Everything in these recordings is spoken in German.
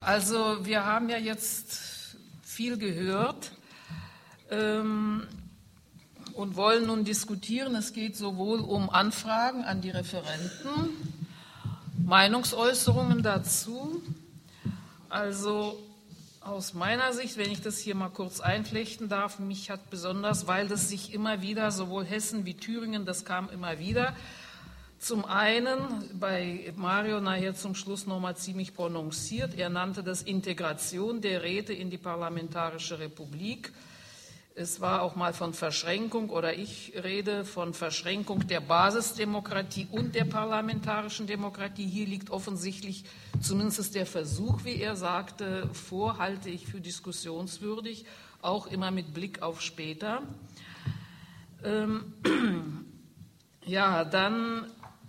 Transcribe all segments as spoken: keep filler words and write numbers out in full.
Also wir haben ja jetzt viel gehört ähm, und wollen nun diskutieren. Es geht sowohl um Anfragen an die Referenten, Meinungsäußerungen dazu. Also aus meiner Sicht, wenn ich das hier mal kurz einflechten darf, mich hat besonders, weil das sich immer wieder, sowohl Hessen wie Thüringen, das kam immer wieder, zum einen bei Mario nachher zum Schluss nochmal ziemlich prononciert, er nannte das Integration der Räte in die Parlamentarische Republik. Es war auch mal von Verschränkung, oder ich rede von Verschränkung der Basisdemokratie und der parlamentarischen Demokratie. Hier liegt offensichtlich zumindest der Versuch, wie er sagte, vor, halte ich für diskussionswürdig, auch immer mit Blick auf später. Ähm, ja, dann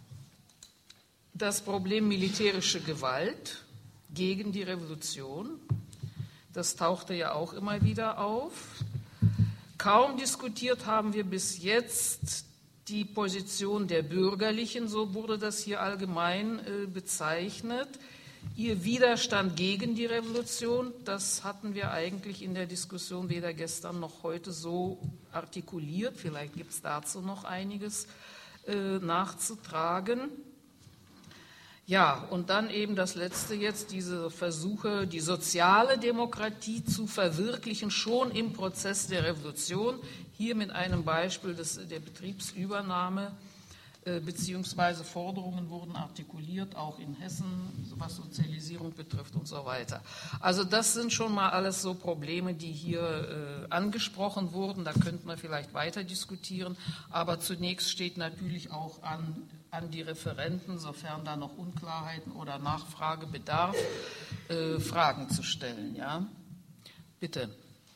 das Problem militärische Gewalt gegen die Revolution. Das tauchte ja auch immer wieder auf. Kaum diskutiert haben wir bis jetzt die Position der Bürgerlichen, so wurde das hier allgemein äh, bezeichnet. Ihr Widerstand gegen die Revolution, das hatten wir eigentlich in der Diskussion weder gestern noch heute so artikuliert. Vielleicht gibt es dazu noch einiges äh, nachzutragen. Ja, und dann eben das Letzte jetzt, diese Versuche, die soziale Demokratie zu verwirklichen, schon im Prozess der Revolution, hier mit einem Beispiel des, der Betriebsübernahme, äh, beziehungsweise Forderungen wurden artikuliert, auch in Hessen, was Sozialisierung betrifft und so weiter. Also das sind schon mal alles so Probleme, die hier äh, angesprochen wurden, da könnten wir vielleicht weiter diskutieren, aber zunächst steht natürlich auch an, an die Referenten, sofern da noch Unklarheiten oder Nachfragebedarf, äh, Fragen zu stellen. Ja? Bitte.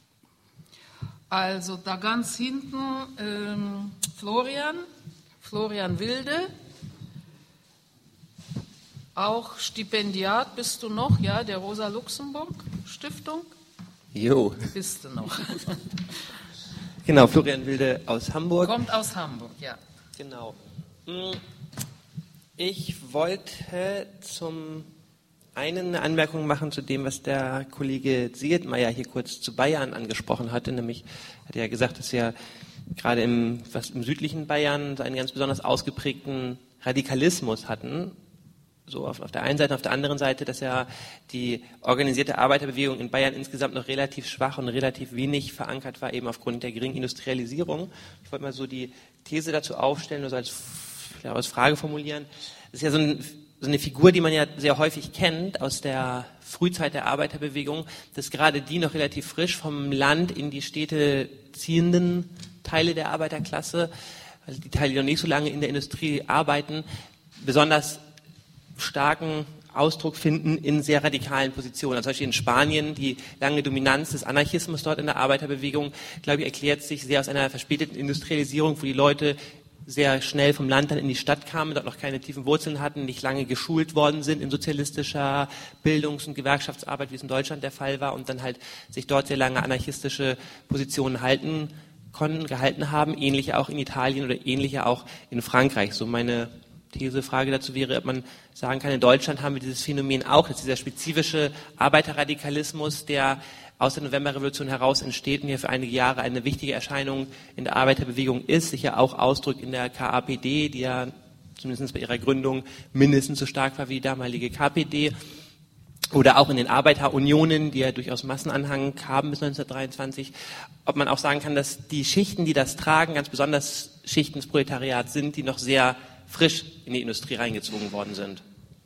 Also da ganz hinten ähm, Florian, Florian Wilde, auch Stipendiat bist du noch, ja, der Rosa-Luxemburg-Stiftung? Jo. Bist du noch. Genau, Florian Wilde aus Hamburg. Kommt aus Hamburg, ja. Genau. Ich wollte zum einen eine Anmerkung machen zu dem, was der Kollege Seeltmeier hier kurz zu Bayern angesprochen hatte. Nämlich hat er ja gesagt, dass er gerade im, was im südlichen Bayern einen ganz besonders ausgeprägten Radikalismus hatten. So auf, auf der einen Seite, auf der anderen Seite, dass ja die organisierte Arbeiterbewegung in Bayern insgesamt noch relativ schwach und relativ wenig verankert war, eben aufgrund der geringen Industrialisierung. Ich wollte mal so die These dazu aufstellen, also als, ja, als Frage formulieren. Das ist ja so, ein, so eine Figur, die man ja sehr häufig kennt aus der Frühzeit der Arbeiterbewegung, dass gerade die noch relativ frisch vom Land in die Städte ziehenden Teile der Arbeiterklasse, also die Teile, die noch nicht so lange in der Industrie arbeiten, besonders starken Ausdruck finden in sehr radikalen Positionen. Also zum Beispiel in Spanien die lange Dominanz des Anarchismus dort in der Arbeiterbewegung, glaube ich, erklärt sich sehr aus einer verspäteten Industrialisierung, wo die Leute sehr schnell vom Land dann in die Stadt kamen, dort noch keine tiefen Wurzeln hatten, nicht lange geschult worden sind in sozialistischer Bildungs- und Gewerkschaftsarbeit, wie es in Deutschland der Fall war, und dann halt sich dort sehr lange anarchistische Positionen halten konnten, gehalten haben, ähnliche auch in Italien oder ähnliche auch in Frankreich. So meine These, Frage dazu wäre, ob man sagen kann, in Deutschland haben wir dieses Phänomen auch, dass dieser spezifische Arbeiterradikalismus, der aus der Novemberrevolution heraus entsteht und hier für einige Jahre eine wichtige Erscheinung in der Arbeiterbewegung ist, sich ja auch ausdrückt in der K A P D, die ja zumindest bei ihrer Gründung mindestens so stark war wie die damalige K P D, oder auch in den Arbeiterunionen, die ja durchaus Massenanhang haben bis neunzehnhundertdreiundzwanzig, ob man auch sagen kann, dass die Schichten, die das tragen, ganz besonders Schichten des Proletariats sind, die noch sehr frisch in die Industrie reingezogen worden sind.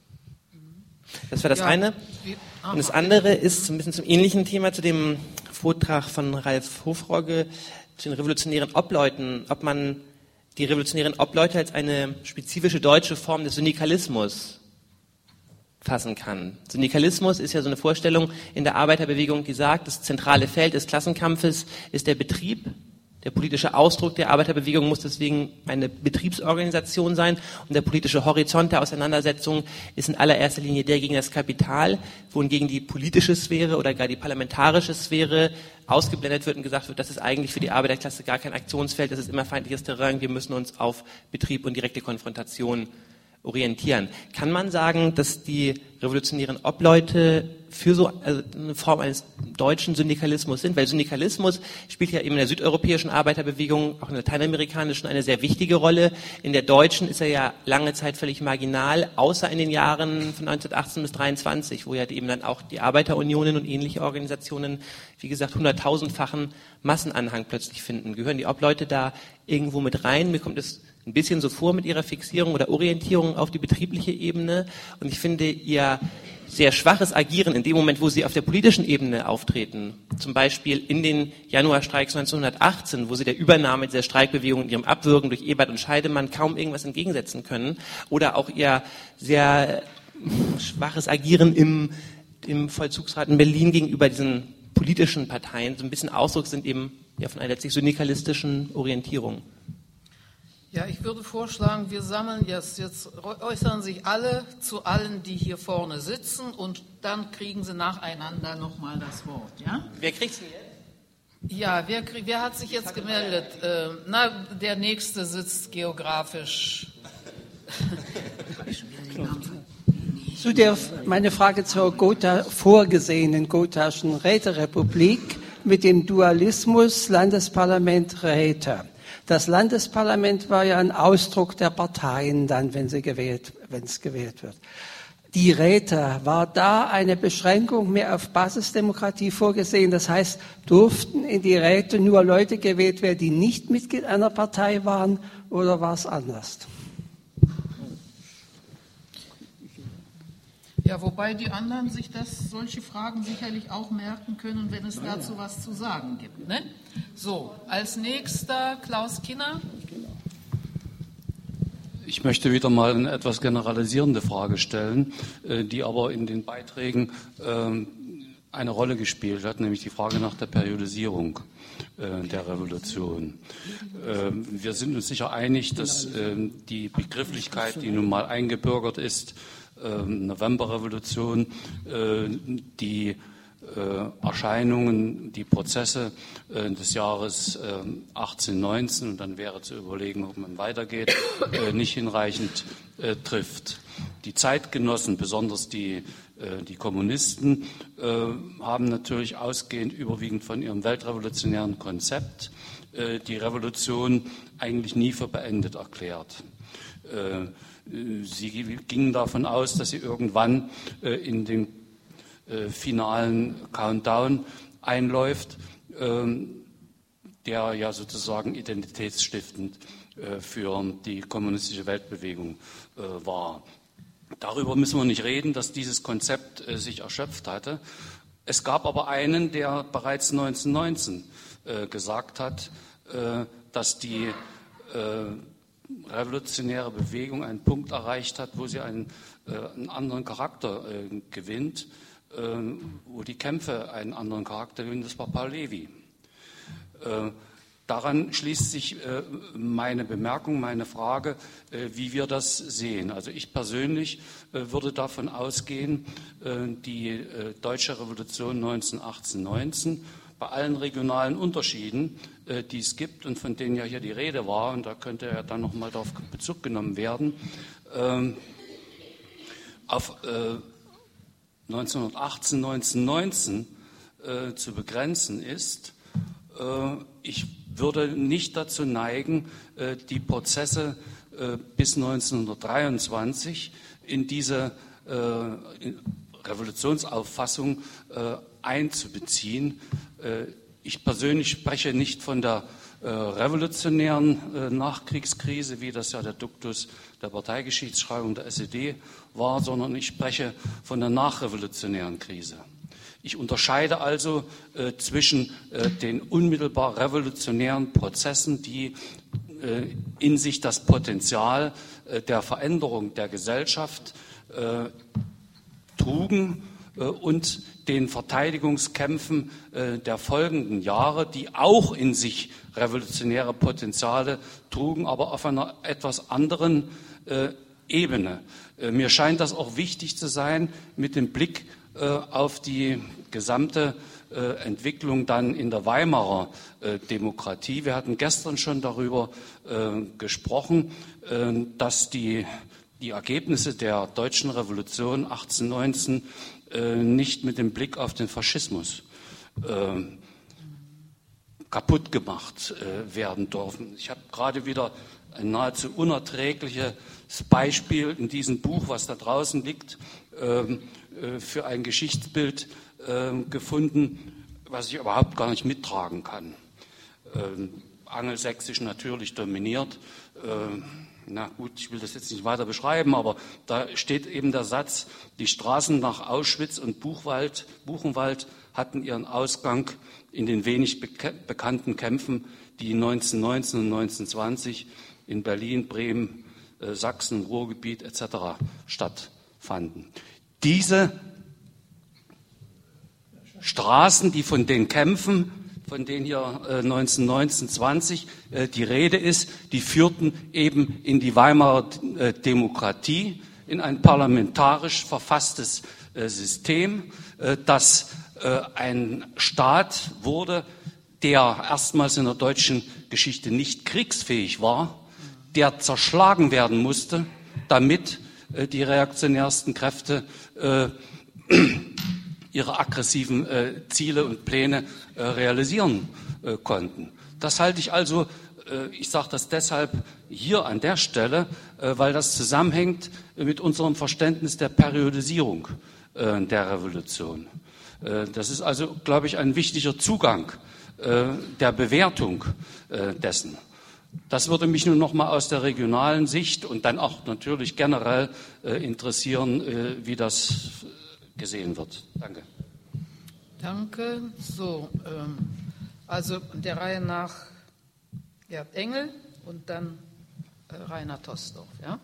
Das war das ja, eine. Und das andere ist so ein bisschen zum ähnlichen Thema, zu dem Vortrag von Ralf Hofrogge zu den revolutionären Obleuten, ob man die revolutionären Obleute als eine spezifische deutsche Form des Syndikalismus fassen kann. Syndikalismus ist ja so eine Vorstellung in der Arbeiterbewegung, die sagt, das zentrale Feld des Klassenkampfes ist der Betrieb. Der politische Ausdruck der Arbeiterbewegung muss deswegen eine Betriebsorganisation sein, und der politische Horizont der Auseinandersetzung ist in allererster Linie der gegen das Kapital, wohingegen die politische Sphäre oder gar die parlamentarische Sphäre ausgeblendet wird und gesagt wird, das ist eigentlich für die Arbeiterklasse gar kein Aktionsfeld, das ist immer feindliches Terrain, wir müssen uns auf Betrieb und direkte Konfrontation orientieren. Kann man sagen, dass die revolutionären Obleute für so eine Form eines deutschen Syndikalismus sind? Weil Syndikalismus spielt ja eben in der südeuropäischen Arbeiterbewegung, auch in der lateinamerikanischen, eine sehr wichtige Rolle. In der deutschen ist er ja lange Zeit völlig marginal, außer in den Jahren von neunzehnhundertachtzehn bis dreiundzwanzig, wo ja eben dann auch die Arbeiterunionen und ähnliche Organisationen, wie gesagt, hunderttausendfachen Massenanhang plötzlich finden. Gehören die Obleute da irgendwo mit rein? Mir kommt es ein bisschen so vor mit ihrer Fixierung oder Orientierung auf die betriebliche Ebene. Und ich finde ihr sehr schwaches Agieren in dem Moment, wo sie auf der politischen Ebene auftreten, zum Beispiel in den Januarstreiks neunzehnhundertachtzehn, wo sie der Übernahme dieser Streikbewegung und ihrem Abwürgen durch Ebert und Scheidemann kaum irgendwas entgegensetzen können, oder auch ihr sehr schwaches Agieren im, im Vollzugsrat in Berlin gegenüber diesen politischen Parteien, so ein bisschen Ausdruck sind eben ja, von einer letztlich syndikalistischen Orientierung. Ja, ich würde vorschlagen, wir sammeln jetzt, jetzt äußern sich alle zu allen, die hier vorne sitzen, und dann kriegen sie nacheinander nochmal das Wort. Ja? Wer kriegt es denn jetzt? Ja, wer, wer hat sich jetzt gemeldet? Äh, na, der Nächste sitzt geografisch. Zu der, meine Frage zur Gotha, vorgesehenen Gothaschen Räterepublik mit dem Dualismus Landesparlament-Räte. Das Landesparlament war ja ein Ausdruck der Parteien dann, wenn sie gewählt, wenn es gewählt wird. Die Räte, war da eine Beschränkung mehr auf Basisdemokratie vorgesehen? Das heißt, durften in die Räte nur Leute gewählt werden, die nicht Mitglied einer Partei waren, oder war es anders? Ja, wobei die anderen sich das, solche Fragen sicherlich auch merken können, wenn es dazu was zu sagen gibt. Ne? So, als nächster Klaus Kinner. Ich möchte wieder mal eine etwas generalisierende Frage stellen, die aber in den Beiträgen eine Rolle gespielt hat, nämlich die Frage nach der Periodisierung der Revolution. Wir sind uns sicher einig, dass die Begrifflichkeit, die nun mal eingebürgert ist, Novemberrevolution, die Erscheinungen, die Prozesse des Jahres achtzehn neunzehn, und dann wäre zu überlegen, ob man weitergeht, nicht hinreichend trifft. Die Zeitgenossen, besonders die, die Kommunisten, haben natürlich ausgehend überwiegend von ihrem weltrevolutionären Konzept die Revolution eigentlich nie für beendet erklärt. Sie gingen davon aus, dass sie irgendwann äh, in den äh, finalen Countdown einläuft, äh, der ja sozusagen identitätsstiftend äh, für die kommunistische Weltbewegung äh, war. Darüber müssen wir nicht reden, dass dieses Konzept äh, sich erschöpft hatte. Es gab aber einen, der bereits neunzehnhundertneunzehn äh, gesagt hat, äh, dass die äh, revolutionäre Bewegung einen Punkt erreicht hat, wo sie einen, äh, einen anderen Charakter äh, gewinnt, äh, wo die Kämpfe einen anderen Charakter gewinnen. Das war Paul Levi. Äh, daran schließt sich äh, meine Bemerkung, meine Frage, äh, wie wir das sehen. Also ich persönlich äh, würde davon ausgehen, äh, die äh, deutsche Revolution neunzehnhundertachtzehn neunzehn bei allen regionalen Unterschieden, äh, die es gibt und von denen ja hier die Rede war, und da könnte ja dann nochmal darauf Bezug genommen werden, äh, auf äh, neunzehnhundertachtzehn, neunzehnhundertneunzehn äh, zu begrenzen ist. Äh, ich würde nicht dazu neigen, äh, die Prozesse äh, bis neunzehnhundertdreiundzwanzig in diese äh, in Revolutionsauffassung äh, einzubeziehen. Ich persönlich spreche nicht von der äh, revolutionären äh, Nachkriegskrise, wie das ja der Duktus der Parteigeschichtsschreibung der S E D war, sondern ich spreche von der nachrevolutionären Krise. Ich unterscheide also äh, zwischen äh, den unmittelbar revolutionären Prozessen, die äh, in sich das Potenzial äh, der Veränderung der Gesellschaft äh, trugen, äh, und den Verteidigungskämpfen äh, der folgenden Jahre, die auch in sich revolutionäre Potenziale trugen, aber auf einer etwas anderen äh, Ebene. Äh, mir scheint das auch wichtig zu sein mit dem Blick äh, auf die gesamte äh, Entwicklung dann in der Weimarer äh, Demokratie. Wir hatten gestern schon darüber äh, gesprochen, äh, dass die die Ergebnisse der deutschen Revolution achtzehnhundertneunzehn äh, nicht mit dem Blick auf den Faschismus äh, kaputt gemacht äh, werden dürfen. Ich habe gerade wieder ein nahezu unerträgliches Beispiel in diesem Buch, was da draußen liegt, äh, äh, für ein Geschichtsbild äh, gefunden, was ich überhaupt gar nicht mittragen kann. Äh, angelsächsisch natürlich dominiert. Äh, na gut, ich will das jetzt nicht weiter beschreiben, aber da steht eben der Satz, die Straßen nach Auschwitz und Buchwald, Buchenwald hatten ihren Ausgang in den wenig beka- bekannten Kämpfen, die neunzehnhundertneunzehn und neunzehnhundertzwanzig in Berlin, Bremen, äh, Sachsen, Ruhrgebiet et cetera stattfanden. Diese Straßen, die von den Kämpfen, von denen hier äh, neunzehnhundertneunzehn, zwanzig äh, die Rede ist, die führten eben in die Weimarer äh, Demokratie, in ein parlamentarisch verfasstes äh, System, äh, das äh, ein Staat wurde, der erstmals in der deutschen Geschichte nicht kriegsfähig war, der zerschlagen werden musste, damit äh, die reaktionärsten Kräfte äh, ihre aggressiven äh, Ziele und Pläne äh, realisieren äh, konnten. Das halte ich also, äh, ich sage das deshalb hier an der Stelle, äh, weil das zusammenhängt mit unserem Verständnis der Periodisierung äh, der Revolution. Äh, das ist also, glaube ich, ein wichtiger Zugang äh, der Bewertung äh, dessen. Das würde mich nun noch mal aus der regionalen Sicht und dann auch natürlich generell äh, interessieren, äh, wie das gesehen wird. Danke. Danke. So, ähm, also der Reihe nach Gerd Engel und dann äh, Rainer Tosdorf. Ja?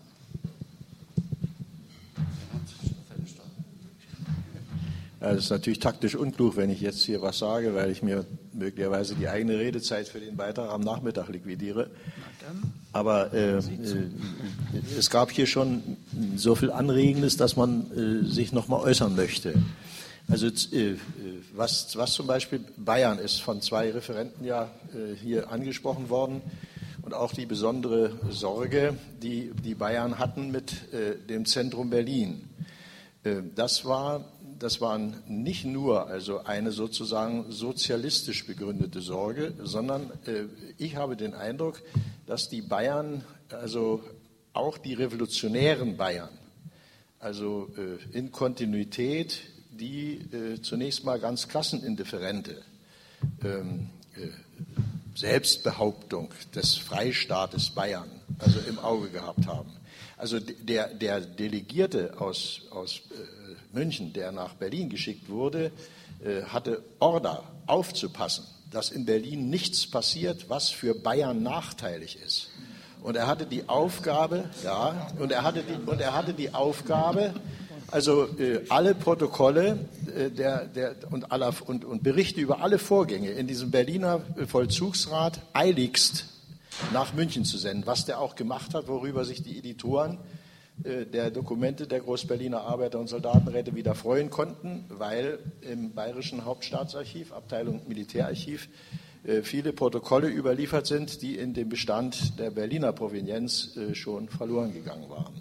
Ja, das ist natürlich taktisch unklug, wenn ich jetzt hier was sage, weil ich mir möglicherweise die eigene Redezeit für den Beitrag am Nachmittag liquidiere. Aber äh, äh, es gab hier schon so viel Anregendes, dass man äh, sich noch mal äußern möchte. Also äh, was, was zum Beispiel Bayern ist von zwei Referenten ja äh, hier angesprochen worden und auch die besondere Sorge, die die Bayern hatten mit äh, dem Zentrum Berlin. Äh, das war Das war nicht nur also eine sozusagen sozialistisch begründete Sorge, sondern äh, ich habe den Eindruck, dass die Bayern, also auch die revolutionären Bayern, also äh, in Kontinuität die äh, zunächst mal ganz klassenindifferente ähm, äh, Selbstbehauptung des Freistaates Bayern also im Auge gehabt haben. Also der, der Delegierte aus, aus äh, München, der nach Berlin geschickt wurde, äh, hatte Order aufzupassen, dass in Berlin nichts passiert, was für Bayern nachteilig ist. Und er hatte die Aufgabe, ja, und er hatte die, und er hatte die Aufgabe, also äh, alle Protokolle äh, der, der, und, aller, und, und Berichte über alle Vorgänge in diesem Berliner Vollzugsrat eiligst nach München zu senden, was der auch gemacht hat, worüber sich die Editoren äh, der Dokumente der Großberliner Arbeiter- und Soldatenräte wieder freuen konnten, weil im Bayerischen Hauptstaatsarchiv, Abteilung Militärarchiv, äh, viele Protokolle überliefert sind, die in dem Bestand der Berliner Provenienz äh, schon verloren gegangen waren.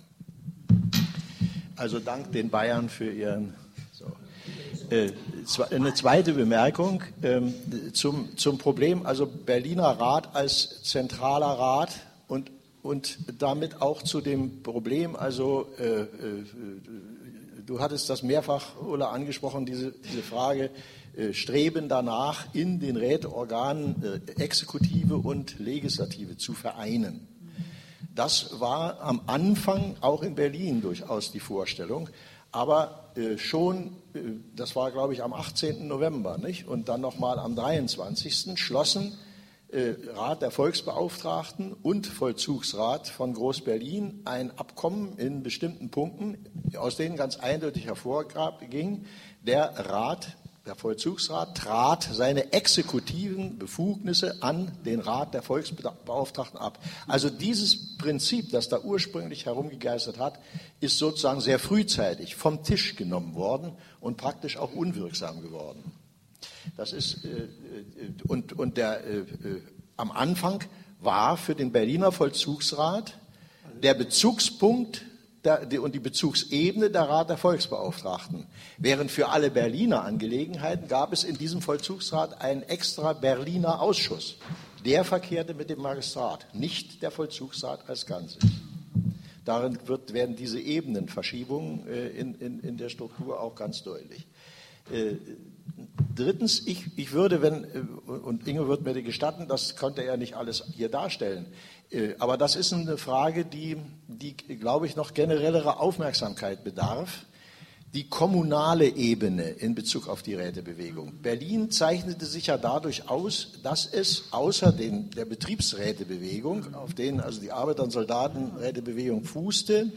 Also dank den Bayern für ihren... So. Äh, eine zweite Bemerkung ähm, zum, zum Problem, also Berliner Rat als zentraler Rat und, und damit auch zu dem Problem, also äh, äh, du hattest das mehrfach, Ulla, angesprochen, diese, diese Frage, äh, Streben danach, in den Räteorganen äh, Exekutive und Legislative zu vereinen. Das war am Anfang auch in Berlin durchaus die Vorstellung. Aber äh, schon, äh, das war, glaube ich, am achtzehnten November, nicht? Und dann nochmal am dreiundzwanzigsten schlossen äh, Rat der Volksbeauftragten und Vollzugsrat von Groß-Berlin ein Abkommen in bestimmten Punkten, aus denen ganz eindeutig hervorging, der Rat, der Vollzugsrat trat seine exekutiven Befugnisse an den Rat der Volksbeauftragten ab. Also dieses Prinzip, das da ursprünglich herumgegeistert hat, ist sozusagen sehr frühzeitig vom Tisch genommen worden und praktisch auch unwirksam geworden. Das ist, äh, und, und der, äh, am Anfang war für den Berliner Vollzugsrat der Bezugspunkt der, die, und die Bezugsebene der Rat der Volksbeauftragten. Während für alle Berliner Angelegenheiten gab es in diesem Vollzugsrat einen extra Berliner Ausschuss. Der verkehrte mit dem Magistrat, nicht der Vollzugsrat als Ganzes. Darin wird, werden diese Ebenenverschiebungen äh, in, in, in der Struktur auch ganz deutlich. Äh, drittens, ich, ich würde, wenn, und Inge wird mir gestatten, das konnte er nicht alles hier darstellen, äh, aber das ist eine Frage, die, die, glaube ich, noch generellere Aufmerksamkeit bedarf. Die kommunale Ebene in Bezug auf die Rätebewegung. Berlin zeichnete sich ja dadurch aus, dass es außer den, der Betriebsrätebewegung, auf denen also die Arbeiter- und Soldatenrätebewegung fußte,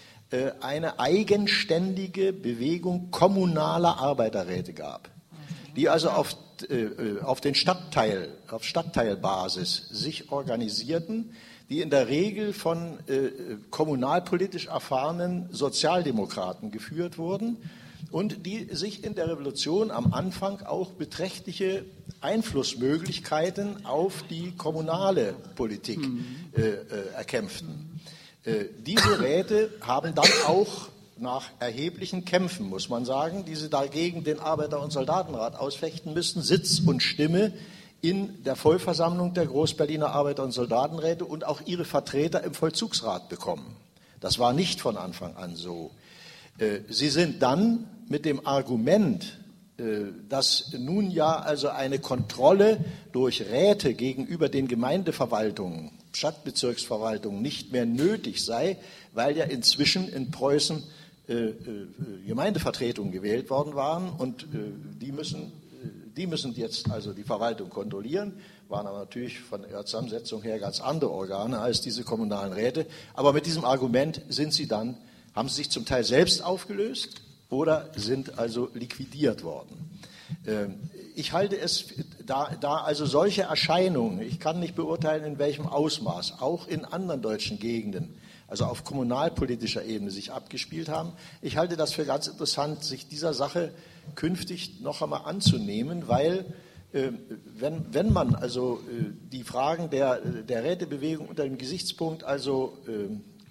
eine eigenständige Bewegung kommunaler Arbeiterräte gab, die also auf, auf den Stadtteil, auf Stadtteilbasis sich organisierten, die in der Regel von äh, kommunalpolitisch erfahrenen Sozialdemokraten geführt wurden und die sich in der Revolution am Anfang auch beträchtliche Einflussmöglichkeiten auf die kommunale Politik äh, äh, erkämpften. Äh, diese Räte haben dann auch nach erheblichen Kämpfen, muss man sagen, die sie dagegen den Arbeiter- und Soldatenrat ausfechten müssten, Sitz und Stimme in der Vollversammlung der Groß-Berliner Arbeiter- und Soldatenräte und auch ihre Vertreter im Vollzugsrat bekommen. Das war nicht von Anfang an so. Sie sind dann mit dem Argument, dass nun ja also eine Kontrolle durch Räte gegenüber den Gemeindeverwaltungen, Stadtbezirksverwaltungen nicht mehr nötig sei, weil ja inzwischen in Preußen Gemeindevertretungen gewählt worden waren und die müssen Die müssen jetzt also die Verwaltung kontrollieren, waren aber natürlich von ihrer Zusammensetzung her ganz andere Organe als diese kommunalen Räte. Aber mit diesem Argument sind sie dann, haben sie sich zum Teil selbst aufgelöst oder sind also liquidiert worden. Ich halte es, da, da also solche Erscheinungen, ich kann nicht beurteilen, in welchem Ausmaß, auch in anderen deutschen Gegenden, also auf kommunalpolitischer Ebene sich abgespielt haben. Ich halte das für ganz interessant, sich dieser Sache künftig noch einmal anzunehmen, weil äh, wenn, wenn man also äh, die Fragen der, der Rätebewegung unter dem Gesichtspunkt also äh,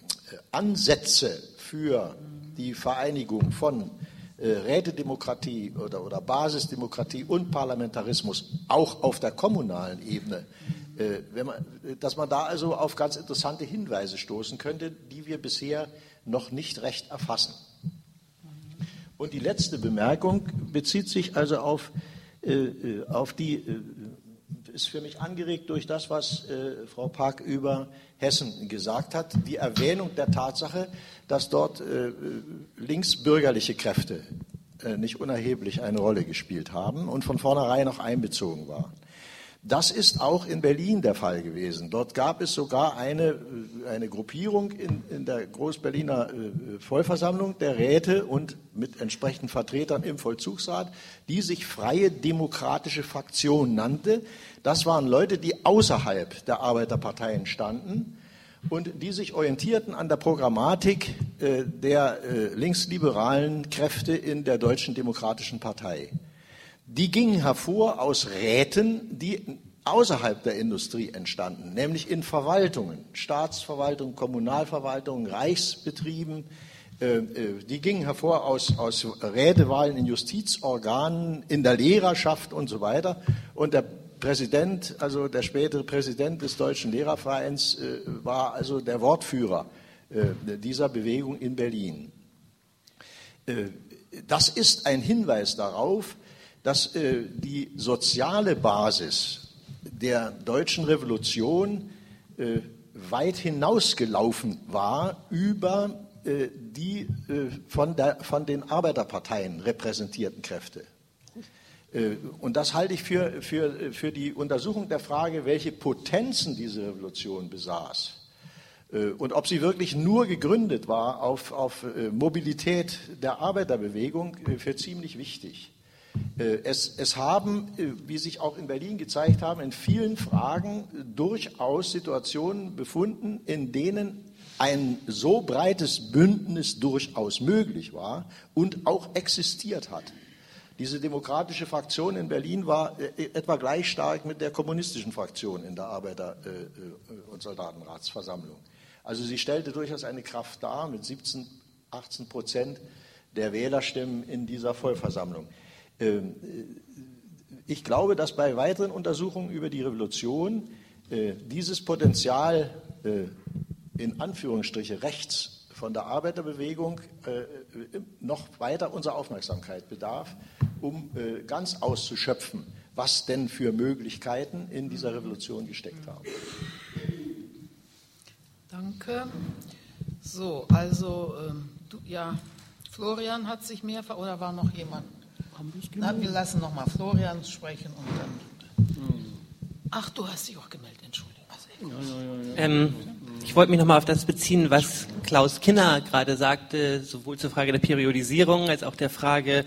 Ansätze für die Vereinigung von äh, Rätedemokratie oder, oder Basisdemokratie und Parlamentarismus auch auf der kommunalen Ebene, äh, wenn man, dass man da also auf ganz interessante Hinweise stoßen könnte, die wir bisher noch nicht recht erfassen. Und die letzte Bemerkung bezieht sich also auf, äh, auf die, äh, ist für mich angeregt durch das, was äh, Frau Pack über Hessen gesagt hat, die Erwähnung der Tatsache, dass dort äh, linksbürgerliche Kräfte äh, nicht unerheblich eine Rolle gespielt haben und von vornherein auch einbezogen waren. Das ist auch in Berlin der Fall gewesen. Dort gab es sogar eine, eine Gruppierung in, in der Groß-Berliner äh, Vollversammlung der Räte und mit entsprechenden Vertretern im Vollzugsrat, die sich Freie Demokratische Fraktion nannte. Das waren Leute, die außerhalb der Arbeiterparteien standen und die sich orientierten an der Programmatik äh, der äh, linksliberalen Kräfte in der Deutschen Demokratischen Partei. Die gingen hervor aus Räten, die außerhalb der Industrie entstanden, nämlich in Verwaltungen, Staatsverwaltungen, Kommunalverwaltungen, Reichsbetrieben. Die gingen hervor aus, aus Rätewahlen in Justizorganen, in der Lehrerschaft und so weiter. Und der Präsident, also der spätere Präsident des Deutschen Lehrervereins, war also der Wortführer dieser Bewegung in Berlin. Das ist ein Hinweis darauf, dass äh, die soziale Basis der deutschen Revolution äh, weit hinausgelaufen war über äh, die äh, von, der, von den Arbeiterparteien repräsentierten Kräfte. Äh, und das halte ich für, für, für die Untersuchung der Frage, welche Potenzen diese Revolution besaß äh, und ob sie wirklich nur gegründet war auf, auf äh, Mobilität der Arbeiterbewegung, äh, für ziemlich wichtig. Es, es haben, wie sich auch in Berlin gezeigt haben, in vielen Fragen durchaus Situationen befunden, in denen ein so breites Bündnis durchaus möglich war und auch existiert hat. Diese demokratische Fraktion in Berlin war etwa gleich stark mit der kommunistischen Fraktion in der Arbeiter- und Soldatenratsversammlung. Also sie stellte durchaus eine Kraft dar mit siebzehn, achtzehn Prozent der Wählerstimmen in dieser Vollversammlung. Ich glaube, dass bei weiteren Untersuchungen über die Revolution dieses Potenzial in Anführungsstriche rechts von der Arbeiterbewegung noch weiter unserer Aufmerksamkeit bedarf, um ganz auszuschöpfen, was denn für Möglichkeiten in dieser Revolution gesteckt haben. Danke. So, also, ähm, du, ja, Florian hat sich mehrfach, oder war noch jemand? Na, wir lassen nochmal Florian sprechen und dann. Ach, du hast dich auch gemeldet, Entschuldigung. Also, ja, ja, ja. Ähm, ich wollte mich nochmal auf das beziehen, was Klaus Kinner gerade sagte, sowohl zur Frage der Periodisierung als auch der Frage,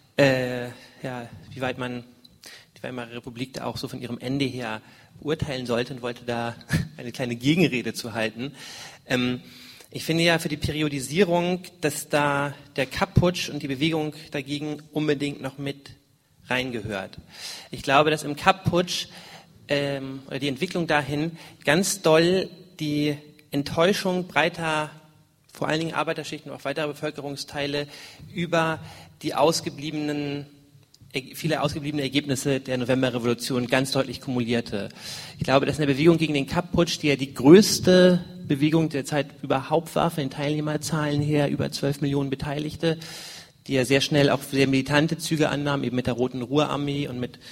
äh, ja, wie weit man die Weimarer Republik da auch so von ihrem Ende her beurteilen sollte, und wollte da eine kleine Gegenrede zu halten. Ähm, ich finde ja für die Periodisierung, dass da der Kapp-Putsch und die Bewegung dagegen unbedingt noch mit reingehört. Ich glaube, dass im Kapp-Putsch ähm, oder die Entwicklung dahin ganz doll die Enttäuschung breiter, vor allen Dingen Arbeiterschichten und auch weiterer Bevölkerungsteile über die ausgebliebenen viele ausgebliebene Ergebnisse der Novemberrevolution ganz deutlich kumulierte. Ich glaube, dass eine Bewegung gegen den Kapp-Putsch, die ja die größte Bewegung der Zeit überhaupt war, von den Teilnehmerzahlen her über zwölf Millionen Beteiligte, die ja sehr schnell auch sehr militante Züge annahm, eben mit der Roten Ruhrarmee und mit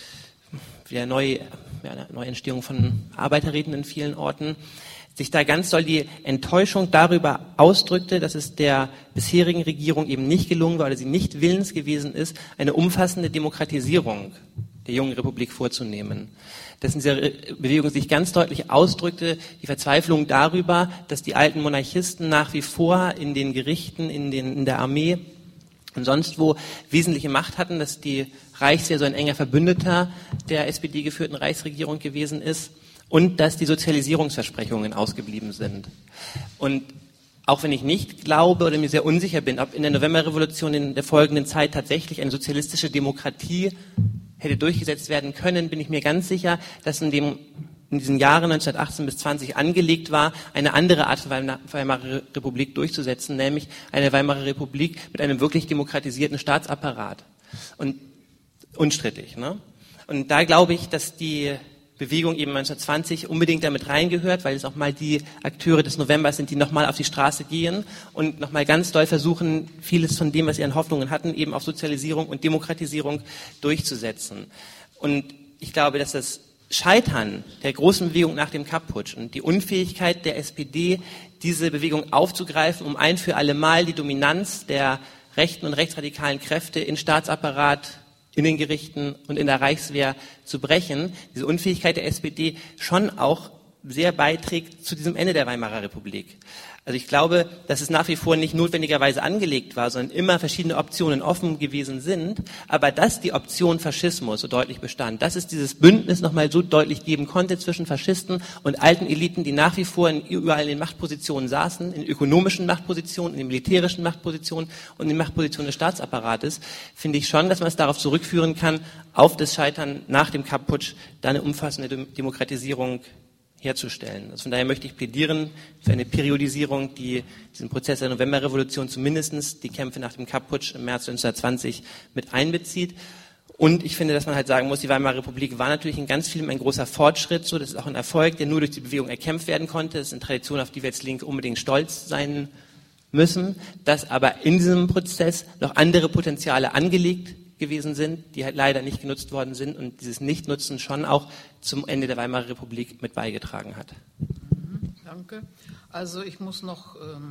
der Neu, ja, Neuentstehung von Arbeiterräten in vielen Orten, sich da ganz doll die Enttäuschung darüber ausdrückte, dass es der bisherigen Regierung eben nicht gelungen war oder sie nicht willens gewesen ist, eine umfassende Demokratisierung der jungen Republik vorzunehmen. Dass in dieser Bewegung sich ganz deutlich ausdrückte die Verzweiflung darüber, dass die alten Monarchisten nach wie vor in den Gerichten, in, den, in der Armee und sonst wo wesentliche Macht hatten, dass die Reichswehr so ein enger Verbündeter der S P D-geführten Reichsregierung gewesen ist, und dass die Sozialisierungsversprechungen ausgeblieben sind. Und auch wenn ich nicht glaube oder mir sehr unsicher bin, ob in der Novemberrevolution in der folgenden Zeit tatsächlich eine sozialistische Demokratie hätte durchgesetzt werden können, bin ich mir ganz sicher, dass in, dem, in diesen Jahren neunzehnhundertachtzehn bis zwanzig angelegt war, eine andere Art von Weimarer Republik durchzusetzen, nämlich eine Weimarer Republik mit einem wirklich demokratisierten Staatsapparat. Und unstrittig, ne? Und da glaube ich, dass die Bewegung eben neunzehnhundertzwanzig unbedingt damit reingehört, weil es auch mal die Akteure des Novembers sind, die nochmal auf die Straße gehen und nochmal ganz doll versuchen, vieles von dem, was sie an Hoffnungen hatten, eben auf Sozialisierung und Demokratisierung durchzusetzen. Und ich glaube, dass das Scheitern der großen Bewegung nach dem Kapp-Putsch und die Unfähigkeit der S P D, diese Bewegung aufzugreifen, um ein für alle Mal die Dominanz der rechten und rechtsradikalen Kräfte in Staatsapparat, in den Gerichten und in der Reichswehr zu brechen, diese Unfähigkeit der S P D schon auch sehr beiträgt zu diesem Ende der Weimarer Republik. Also ich glaube, dass es nach wie vor nicht notwendigerweise angelegt war, sondern immer verschiedene Optionen offen gewesen sind, aber dass die Option Faschismus so deutlich bestand, dass es dieses Bündnis nochmal so deutlich geben konnte zwischen Faschisten und alten Eliten, die nach wie vor in, überall in den Machtpositionen saßen, in ökonomischen Machtpositionen, in den militärischen Machtpositionen und in den Machtpositionen des Staatsapparates, finde ich schon, dass man es darauf zurückführen kann, auf das Scheitern nach dem Kapp-Putsch, da eine umfassende Demokratisierung herzustellen. Also von daher möchte ich plädieren für eine Periodisierung, die diesen Prozess der Novemberrevolution zumindest die Kämpfe nach dem Kapp-Putsch im März neunzehnhundertzwanzig mit einbezieht. Und ich finde, dass man halt sagen muss, die Weimarer Republik war natürlich in ganz vielem ein großer Fortschritt, so das ist auch ein Erfolg, der nur durch die Bewegung erkämpft werden konnte. Das ist eine Tradition, auf die wir als Linke unbedingt stolz sein müssen, dass aber in diesem Prozess noch andere Potenziale angelegt gewesen sind, die halt leider nicht genutzt worden sind und dieses Nichtnutzen schon auch zum Ende der Weimarer Republik mit beigetragen hat. Mhm, danke. Also ich muss noch ähm,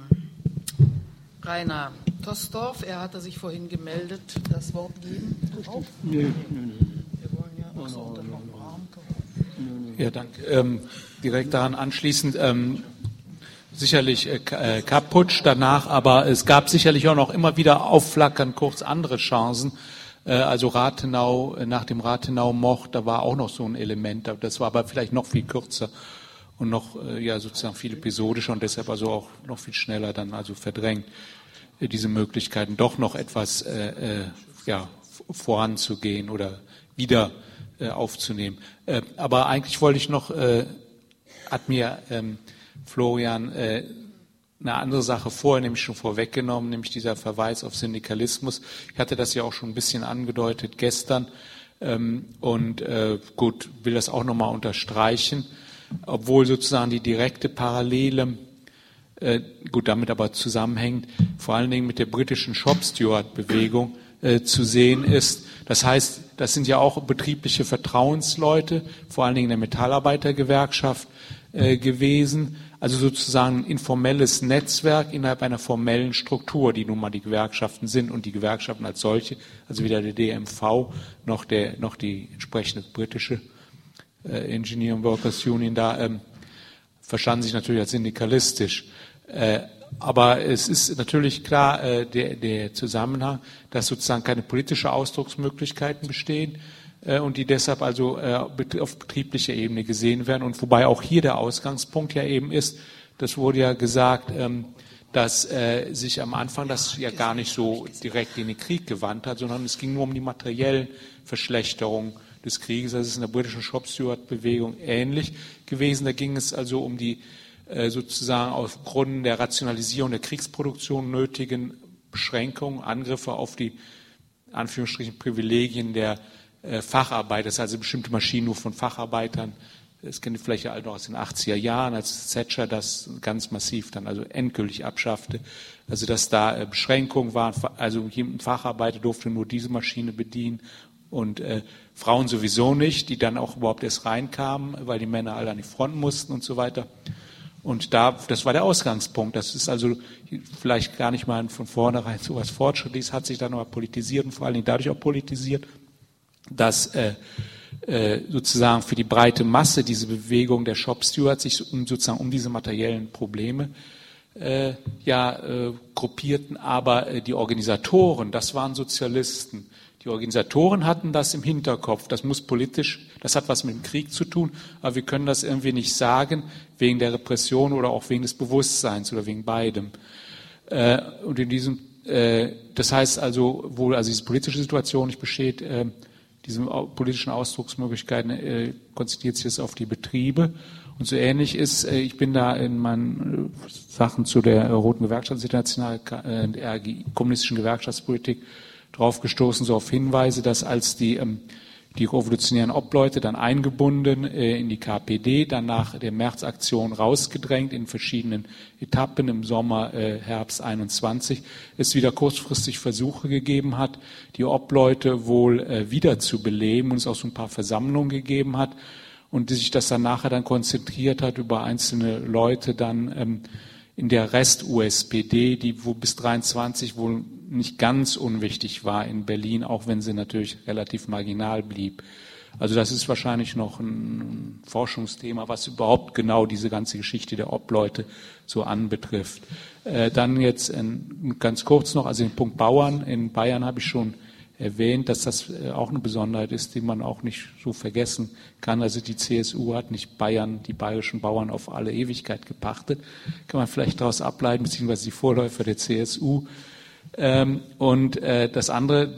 Rainer Tosdorf, er hatte sich vorhin gemeldet, das Wort geben. Auch? Nö, nö, nö. Wir wollen ja auch so unter noch einen Rahmen. Ja, danke. Ähm, direkt daran anschließend, ähm, sicherlich äh, Kapp-Putsch danach, aber es gab sicherlich auch noch immer wieder aufflackern kurz andere Chancen. Also Rathenau, nach dem Rathenau-Mord, da war auch noch so ein Element, das war aber vielleicht noch viel kürzer und noch, ja, sozusagen viel episodischer und deshalb also auch noch viel schneller dann also verdrängt, diese Möglichkeiten doch noch etwas, äh, ja, voranzugehen oder wieder äh, aufzunehmen. Äh, aber eigentlich wollte ich noch, äh, hat mir ähm, Florian äh, eine andere Sache vorher, nämlich schon vorweggenommen, nämlich dieser Verweis auf Syndikalismus. Ich hatte das ja auch schon ein bisschen angedeutet gestern ähm, und äh, gut, will das auch nochmal unterstreichen, obwohl sozusagen die direkte Parallele, äh, gut, damit aber zusammenhängt, vor allen Dingen mit der britischen Shop-Steward-Bewegung äh, zu sehen ist. Das heißt, das sind ja auch betriebliche Vertrauensleute, vor allen Dingen in der Metallarbeitergewerkschaft äh, gewesen, also sozusagen ein informelles Netzwerk innerhalb einer formellen Struktur, die nun mal die Gewerkschaften sind und die Gewerkschaften als solche, also weder der D M V noch, der, noch die entsprechende britische äh, Engineering Workers Union da ähm, verstanden sich natürlich als syndikalistisch. Äh, aber es ist natürlich klar äh, der, der Zusammenhang, dass sozusagen keine politische Ausdrucksmöglichkeiten bestehen äh, und die deshalb also äh, auf betrieblicher Ebene gesehen werden. Und wobei auch hier der Ausgangspunkt ja eben ist, das wurde ja gesagt, ähm, dass äh, sich am Anfang das ja gar nicht so direkt in den Krieg gewandt hat, sondern es ging nur um die materiellen Verschlechterungen des Krieges. Das ist in der britischen Shop-Steward-Bewegung ähnlich gewesen. Da ging es also um die äh, sozusagen aufgrund der Rationalisierung der Kriegsproduktion nötigen Beschränkungen, Angriffe auf die Anführungsstrichen Privilegien der äh, Facharbeiter, das heißt also bestimmte Maschinen nur von Facharbeitern. Das kennen Sie vielleicht ja noch aus den achtziger Jahren, als Thatcher das ganz massiv dann also endgültig abschaffte. Also dass da äh, Beschränkungen waren, also ein Facharbeiter durfte nur diese Maschine bedienen und äh, Frauen sowieso nicht, die dann auch überhaupt erst reinkamen, weil die Männer alle an die Front mussten und so weiter. Und da, das war der Ausgangspunkt. Das ist also vielleicht gar nicht mal von vornherein so was Fortschrittliches, hat sich dann aber politisiert und vor allen Dingen dadurch auch politisiert, dass äh, äh, sozusagen für die breite Masse diese Bewegung der Shop-Stewards sich um, sozusagen um diese materiellen Probleme äh, ja äh, gruppierten, aber äh, die Organisatoren, das waren Sozialisten. Die Organisatoren hatten das im Hinterkopf. Das muss politisch, das hat was mit dem Krieg zu tun, aber wir können das irgendwie nicht sagen, wegen der Repression oder auch wegen des Bewusstseins oder wegen beidem. Äh, und in diesem, äh, das heißt also, wo also diese politische Situation nicht besteht, äh, diese politischen Ausdrucksmöglichkeiten äh, konzentriert sich jetzt auf die Betriebe. Und so ähnlich ist, äh, ich bin da in meinen äh, Sachen zu der Roten Gewerkschaftsinternationale, äh, der R G I, kommunistischen Gewerkschaftspolitik, drauf gestoßen, so auf Hinweise, dass als die, ähm, die revolutionären Obleute dann eingebunden äh, in die K P D, dann nach der Märzaktion rausgedrängt in verschiedenen Etappen im Sommer, äh, Herbst einundzwanzig, es wieder kurzfristig Versuche gegeben hat, die Obleute wohl äh, wiederzubeleben und es auch so ein paar Versammlungen gegeben hat und die sich das dann nachher dann konzentriert hat über einzelne Leute dann ähm, in der Rest-U S P D, die wo bis dreiundzwanzig wohl nicht ganz unwichtig war in Berlin, auch wenn sie natürlich relativ marginal blieb. Also das ist wahrscheinlich noch ein Forschungsthema, was überhaupt genau diese ganze Geschichte der Obleute so anbetrifft. Äh, dann jetzt in, ganz kurz noch, also den Punkt Bauern. In Bayern habe ich schon erwähnt, dass das auch eine Besonderheit ist, die man auch nicht so vergessen kann. Also die C S U hat nicht Bayern, die bayerischen Bauern auf alle Ewigkeit gepachtet. Kann man vielleicht daraus ableiten, beziehungsweise die Vorläufer der C S U. Ähm, und äh, das andere,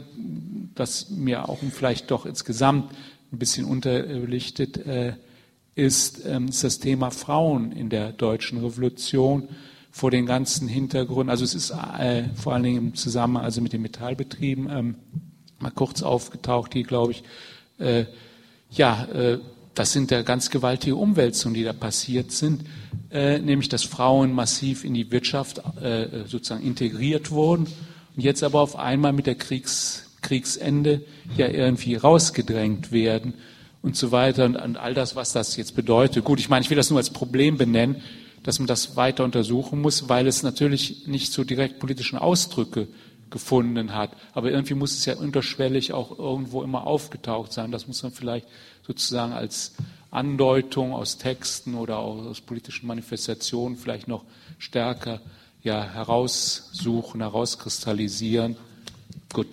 das mir auch vielleicht doch insgesamt ein bisschen unterbelichtet äh, ist, ähm, ist das Thema Frauen in der deutschen Revolution vor den ganzen Hintergründen. Also es ist äh, vor allen Dingen im Zusammenhang also mit den Metallbetrieben ähm, mal kurz aufgetaucht, die, glaube ich, äh, ja, äh, das sind ja ganz gewaltige Umwälzungen, die da passiert sind, äh, nämlich dass Frauen massiv in die Wirtschaft äh, sozusagen integriert wurden und jetzt aber auf einmal mit der Kriegs, Kriegsende ja irgendwie rausgedrängt werden und so weiter und, und all das, was das jetzt bedeutet. Gut, ich meine, ich will das nur als Problem benennen, dass man das weiter untersuchen muss, weil es natürlich nicht so direkt politischen Ausdrücke gefunden hat. Aber irgendwie muss es ja unterschwellig auch irgendwo immer aufgetaucht sein. Das muss man vielleicht sozusagen als Andeutung aus Texten oder auch aus politischen Manifestationen vielleicht noch stärker ja, heraussuchen, herauskristallisieren. Gut.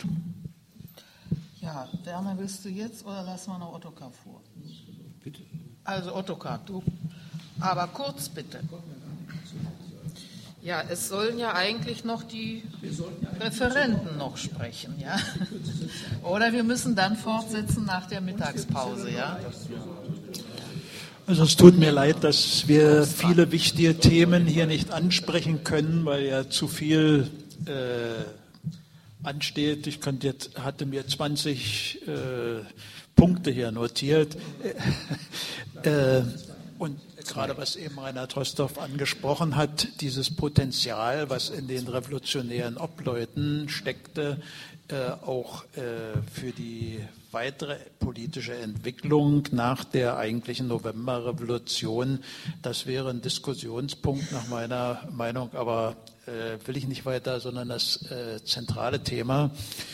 Ja, Werner, willst du jetzt oder lassen wir noch Ottokar vor? Bitte. Also Ottokar, du. Aber kurz bitte. Ja, es sollen ja eigentlich noch die Referenten noch sprechen, ja? Oder wir müssen dann fortsetzen nach der Mittagspause, ja? Also es tut mir leid, dass wir viele wichtige Themen hier nicht ansprechen können, weil ja zu viel äh, ansteht. Ich könnte jetzt, hatte mir zwanzig äh, Punkte hier notiert. äh, und gerade was eben Rainer Trostorff angesprochen hat, dieses Potenzial, was in den revolutionären Obleuten steckte, äh, auch äh, für die weitere politische Entwicklung nach der eigentlichen Novemberrevolution, das wäre ein Diskussionspunkt nach meiner Meinung, aber äh, will ich nicht weiter, sondern das äh, zentrale Thema.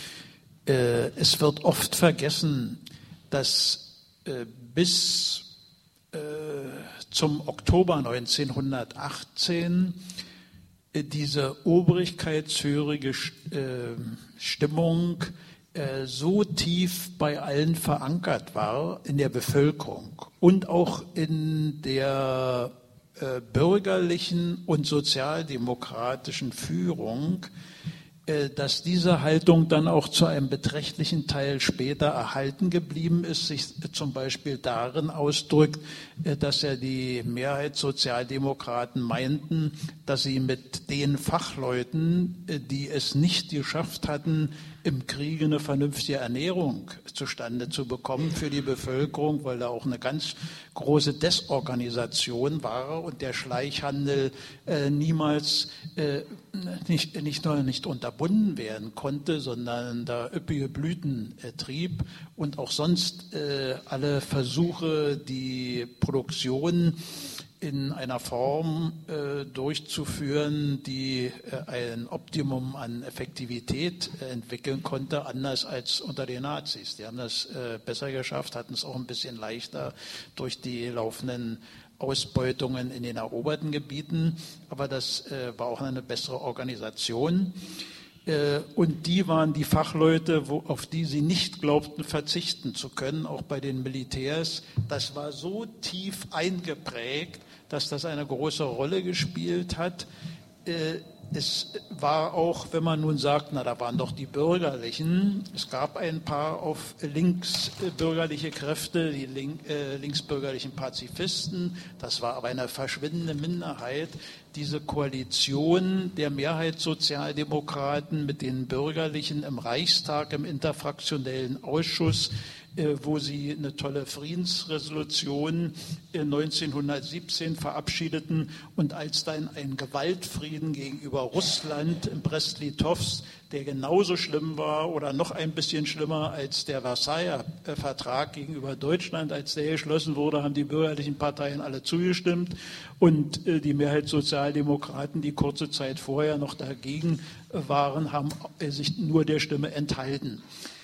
Äh, es wird oft vergessen, dass äh, bis äh, zum Oktober neunzehnhundertachtzehn äh, diese obrigkeitshörige äh, Stimmung äh, so tief bei allen verankert war, in der Bevölkerung und auch in der äh, bürgerlichen und sozialdemokratischen Führung, dass diese Haltung dann auch zu einem beträchtlichen Teil später erhalten geblieben ist, sich zum Beispiel darin ausdrückt, dass ja die Mehrheit Sozialdemokraten meinten, dass sie mit den Fachleuten, die es nicht geschafft hatten, im Kriege eine vernünftige Ernährung zustande zu bekommen für die Bevölkerung, weil da auch eine ganz große Desorganisation war und der Schleichhandel äh, niemals äh, nicht, nicht nur nicht unterbunden werden konnte, sondern da üppige Blüten äh, trieb und auch sonst äh, alle Versuche, die Produktion in einer Form äh, durchzuführen, die äh, ein Optimum an Effektivität äh, entwickeln konnte, anders als unter den Nazis. Die haben das äh, besser geschafft, hatten es auch ein bisschen leichter durch die laufenden Ausbeutungen in den eroberten Gebieten, aber das äh, war auch eine bessere Organisation. Äh, und die waren die Fachleute, wo, auf die sie nicht glaubten, verzichten zu können, auch bei den Militärs. Das war so tief eingeprägt, dass das eine große Rolle gespielt hat. Es war auch, wenn man nun sagt, na, da waren doch die Bürgerlichen, es gab ein paar auf linksbürgerliche Kräfte, die link, äh, linksbürgerlichen Pazifisten, das war aber eine verschwindende Minderheit. Diese Koalition der Mehrheitssozialdemokraten mit den Bürgerlichen im Reichstag, im interfraktionellen Ausschuss, wo sie eine tolle Friedensresolution neunzehnhundertsiebzehn verabschiedeten und als dann ein Gewaltfrieden gegenüber Russland in Brest-Litovsk, der genauso schlimm war oder noch ein bisschen schlimmer als der Versailler Vertrag gegenüber Deutschland, als der geschlossen wurde, haben die bürgerlichen Parteien alle zugestimmt und die Mehrheit Sozialdemokraten, die kurze Zeit vorher noch dagegen waren, haben sich nur der Stimme enthalten.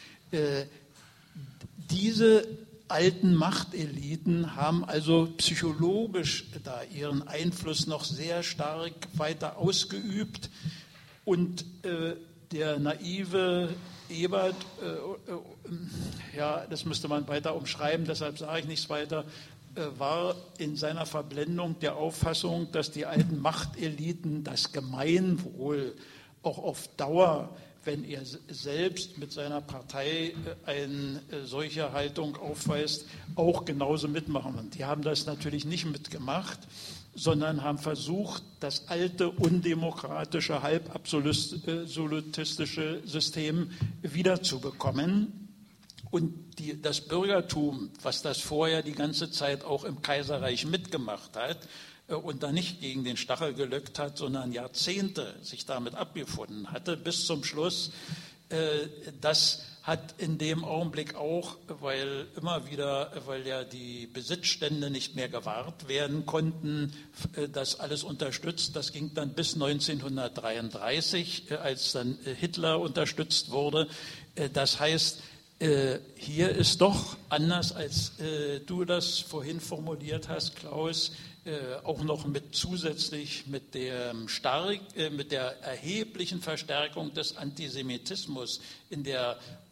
Diese alten Machteliten haben also psychologisch da ihren Einfluss noch sehr stark weiter ausgeübt und äh, der naive Ebert, äh, äh, ja, das müsste man weiter umschreiben, deshalb sage ich nichts weiter, äh, war in seiner Verblendung der Auffassung, dass die alten Machteliten das Gemeinwohl auch auf Dauer, wenn er selbst mit seiner Partei eine solche Haltung aufweist, auch genauso mitmachen. Und die haben das natürlich nicht mitgemacht, sondern haben versucht, das alte, undemokratische, halbabsolutistische System wiederzubekommen. Und die, das Bürgertum, was das vorher die ganze Zeit auch im Kaiserreich mitgemacht hat, und da nicht gegen den Stachel gelöckt hat, sondern Jahrzehnte sich damit abgefunden hatte, bis zum Schluss. Das hat in dem Augenblick auch, weil immer wieder, weil ja die Besitzstände nicht mehr gewahrt werden konnten, das alles unterstützt. Das ging dann bis neunzehnhundertdreiunddreißig, als dann Hitler unterstützt wurde. Das heißt, hier ist doch, anders als du das vorhin formuliert hast, Klaus, auch noch mit zusätzlich mit der, stark, mit der erheblichen Verstärkung des Antisemitismus in der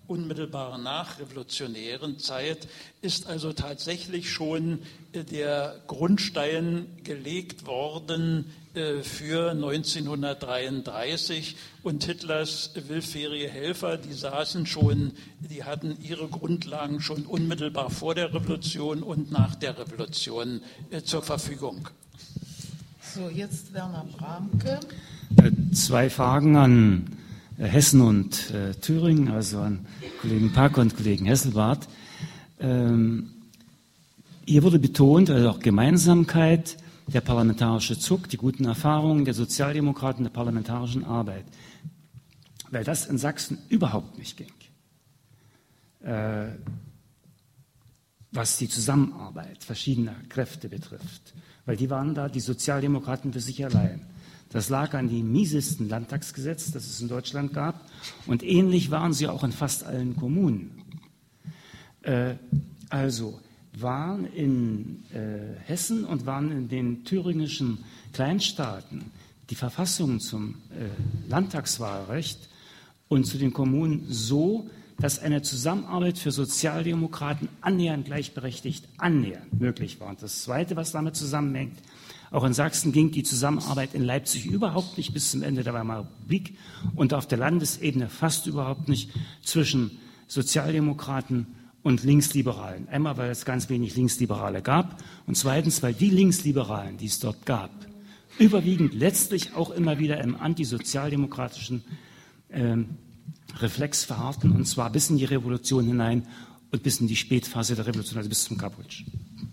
unmittelbar nachrevolutionären Zeit ist also tatsächlich schon der Grundstein gelegt worden für neunzehnhundertdreiunddreißig, und Hitlers willfährige Helfer, die saßen schon, die hatten ihre Grundlagen schon unmittelbar vor der Revolution und nach der Revolution zur Verfügung. So, jetzt Werner Bramke. Zwei Fragen an Hessen und äh, Thüringen, also an Kollegen Pack und Kollegen Hesselbarth. Ähm, hier wurde betont, also auch Gemeinsamkeit, der parlamentarische Zug, die guten Erfahrungen der Sozialdemokraten der parlamentarischen Arbeit. Weil das in Sachsen überhaupt nicht ging, äh, was die Zusammenarbeit verschiedener Kräfte betrifft. Weil die waren da, die Sozialdemokraten, für sich allein. Das lag an dem miesesten Landtagsgesetz, das es in Deutschland gab. Und ähnlich waren sie auch in fast allen Kommunen. Äh, also waren in äh, Hessen und waren in den thüringischen Kleinstaaten die Verfassungen zum äh, Landtagswahlrecht und zu den Kommunen so, dass eine Zusammenarbeit für Sozialdemokraten annähernd gleichberechtigt, annähernd möglich war. Und das Zweite, was damit zusammenhängt, auch in Sachsen ging die Zusammenarbeit in Leipzig überhaupt nicht bis zum Ende der Weimarer Republik und auf der Landesebene fast überhaupt nicht zwischen Sozialdemokraten und Linksliberalen. Einmal, weil es ganz wenig Linksliberale gab, und zweitens, weil die Linksliberalen, die es dort gab, überwiegend letztlich auch immer wieder im antisozialdemokratischen ähm, Reflex verharrten, und zwar bis in die Revolution hinein und bis in die Spätphase der Revolution, also bis zum Kapp-Putsch.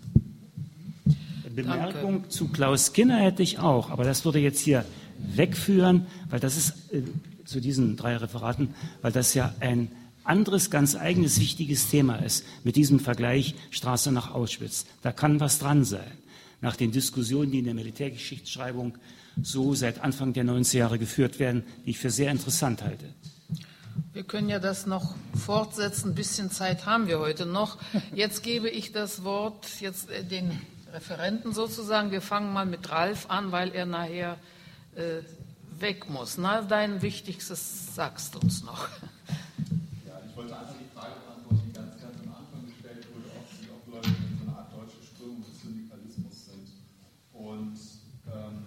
Bemerkung Danke. Zu Klaus Kinner hätte ich auch, aber das würde jetzt hier wegführen, weil das ist äh, zu diesen drei Referaten, weil das ja ein anderes, ganz eigenes, wichtiges Thema ist, mit diesem Vergleich Straße nach Auschwitz. Da kann was dran sein, nach den Diskussionen, die in der Militärgeschichtsschreibung so seit Anfang der neunziger Jahre geführt werden, die ich für sehr interessant halte. Wir können ja das noch fortsetzen, ein bisschen Zeit haben wir heute noch. Jetzt gebe ich das Wort jetzt den Referenten sozusagen. Wir fangen mal mit Ralf an, weil er nachher äh, weg muss. Na, dein Wichtigstes sagst du uns noch. Ja, ich wollte einfach die Frage beantworten, die ganz, ganz am Anfang gestellt wurde, ob sie auch Leute in so einer Art deutsche Strömung des Syndikalismus sind. Und ähm,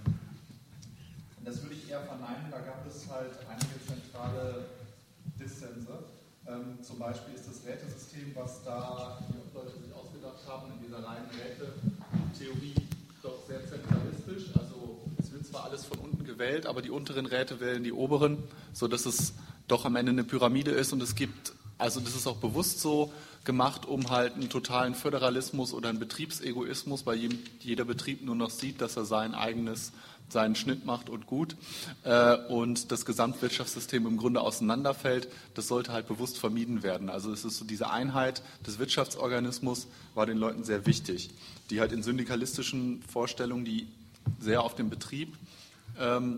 das würde ich eher verneinen. Da gab es halt einige zentrale Dissense. Ähm, zum Beispiel ist das Rätesystem, was da die Leute sich ausgedacht haben, in dieser reinen Räte-Theorie doch sehr zentralistisch. Also es wird zwar alles von unten gewählt, aber die unteren Räte wählen die oberen, sodass es doch am Ende eine Pyramide ist, und es gibt, also das ist auch bewusst so gemacht, um halt einen totalen Föderalismus oder einen Betriebsegoismus, bei jedem, jeder Betrieb nur noch sieht, dass er sein eigenes seinen Schnitt macht und gut äh, und das Gesamtwirtschaftssystem im Grunde auseinanderfällt. Das sollte halt bewusst vermieden werden. Also es ist so, diese Einheit des Wirtschaftsorganismus war den Leuten sehr wichtig, die halt in syndikalistischen Vorstellungen, die sehr auf den Betrieb ähm,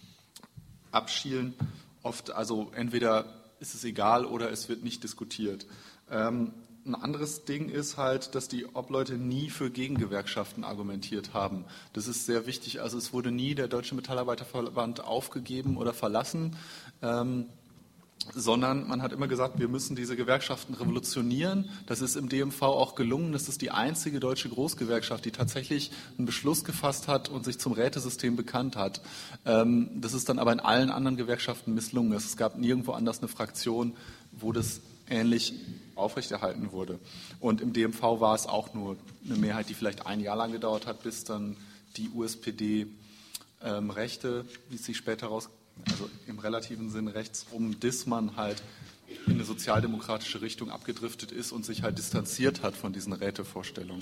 abschielen, oft, also entweder ist es egal oder es wird nicht diskutiert. Ähm, Ein anderes Ding ist halt, dass die Obleute nie für Gegengewerkschaften argumentiert haben. Das ist sehr wichtig. Also es wurde nie der Deutsche Metallarbeiterverband aufgegeben oder verlassen, ähm, sondern man hat immer gesagt, wir müssen diese Gewerkschaften revolutionieren. Das ist im D M V auch gelungen. Das ist die einzige deutsche Großgewerkschaft, die tatsächlich einen Beschluss gefasst hat und sich zum Rätesystem bekannt hat. Ähm, das ist dann aber in allen anderen Gewerkschaften misslungen. Es gab nirgendwo anders eine Fraktion, wo das ähnlich aufrechterhalten wurde. Und im D M V war es auch nur eine Mehrheit, die vielleicht ein Jahr lang gedauert hat, bis dann die U S P D ähm, Rechte, wie es sich später raus, also im relativen Sinn rechtsrum, Dissmann halt in eine sozialdemokratische Richtung abgedriftet ist und sich halt distanziert hat von diesen Rätevorstellungen.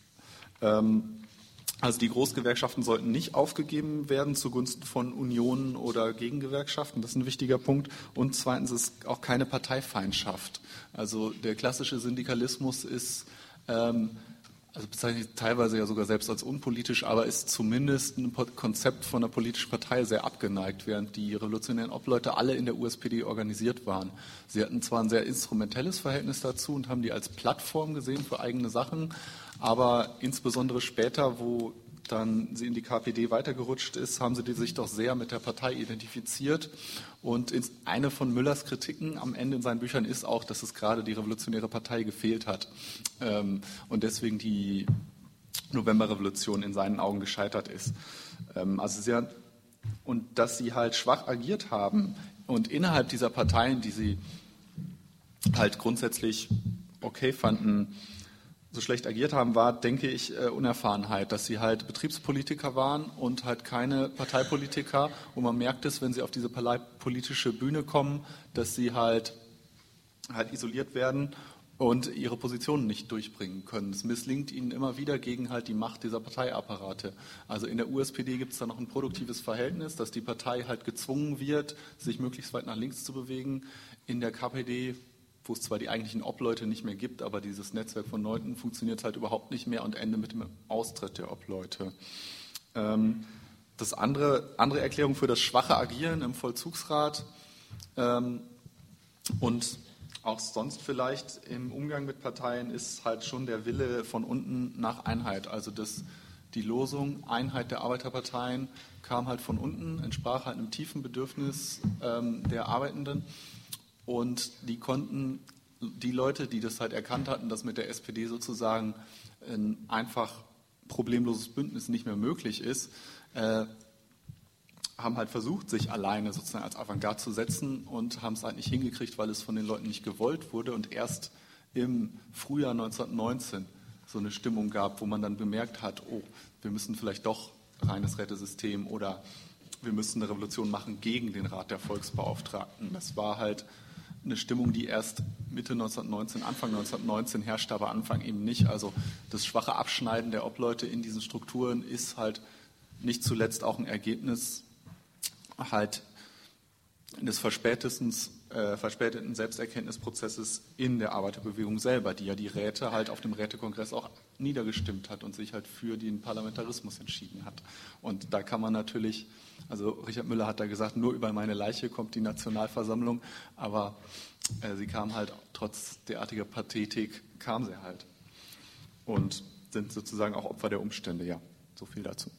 Ähm, Also die Großgewerkschaften sollten nicht aufgegeben werden zugunsten von Unionen oder Gegengewerkschaften. Das ist ein wichtiger Punkt. Und zweitens ist auch keine Parteifeindschaft. Also der klassische Syndikalismus ist, ähm, also bezeichnet teilweise ja sogar selbst als unpolitisch, aber ist zumindest ein Konzept von einer politischen Partei sehr abgeneigt, während die revolutionären Obleute alle in der U S P D organisiert waren. Sie hatten zwar ein sehr instrumentelles Verhältnis dazu und haben die als Plattform gesehen für eigene Sachen, aber insbesondere später, wo dann sie in die K P D weitergerutscht ist, haben sie sich doch sehr mit der Partei identifiziert. Und eine von Müllers Kritiken am Ende in seinen Büchern ist auch, dass es gerade die Revolutionäre Partei gefehlt hat und deswegen die Novemberrevolution in seinen Augen gescheitert ist. Also sehr, und dass sie halt schwach agiert haben und innerhalb dieser Parteien, die sie halt grundsätzlich okay fanden, so schlecht agiert haben, war, denke ich, Unerfahrenheit, dass sie halt Betriebspolitiker waren und halt keine Parteipolitiker. Und man merkt es, wenn sie auf diese politische Bühne kommen, dass sie halt, halt isoliert werden und ihre Positionen nicht durchbringen können. Es misslingt ihnen immer wieder gegen halt die Macht dieser Parteiapparate. Also in der U S P D gibt es da noch ein produktives Verhältnis, dass die Partei halt gezwungen wird, sich möglichst weit nach links zu bewegen. In der K P D, wo es zwar die eigentlichen Obleute nicht mehr gibt, aber dieses Netzwerk von Leuten funktioniert halt überhaupt nicht mehr und endet mit dem Austritt der Obleute. Ähm, das andere, andere Erklärung für das schwache Agieren im Vollzugsrat ähm, und auch sonst vielleicht im Umgang mit Parteien ist halt schon der Wille von unten nach Einheit. Also das, die Losung Einheit der Arbeiterparteien kam halt von unten, entsprach halt einem tiefen Bedürfnis ähm, der Arbeitenden. Und die konnten, die Leute, die das halt erkannt hatten, dass mit der S P D sozusagen ein einfach problemloses Bündnis nicht mehr möglich ist, äh, haben halt versucht, sich alleine sozusagen als Avantgarde zu setzen und haben es halt nicht hingekriegt, weil es von den Leuten nicht gewollt wurde und erst im Frühjahr neunzehnhundertneunzehn so eine Stimmung gab, wo man dann bemerkt hat, oh, wir müssen vielleicht doch reines Rätesystem oder wir müssen eine Revolution machen gegen den Rat der Volksbeauftragten. Das war halt eine Stimmung, die erst Mitte neunzehnhundertneunzehn, Anfang neunzehnhundertneunzehn herrschte, aber Anfang eben nicht. Also das schwache Abschneiden der Obleute in diesen Strukturen ist halt nicht zuletzt auch ein Ergebnis halt des verspäteten, äh, verspäteten Selbsterkenntnisprozesses in der Arbeiterbewegung selber, die ja die Räte halt auf dem Rätekongress auch niedergestimmt hat und sich halt für den Parlamentarismus entschieden hat. Und da kann man natürlich, also Richard Müller hat da gesagt, nur über meine Leiche kommt die Nationalversammlung, aber äh, sie kam halt, trotz derartiger Pathetik, kam sie halt. Und sind sozusagen auch Opfer der Umstände, ja, so viel dazu.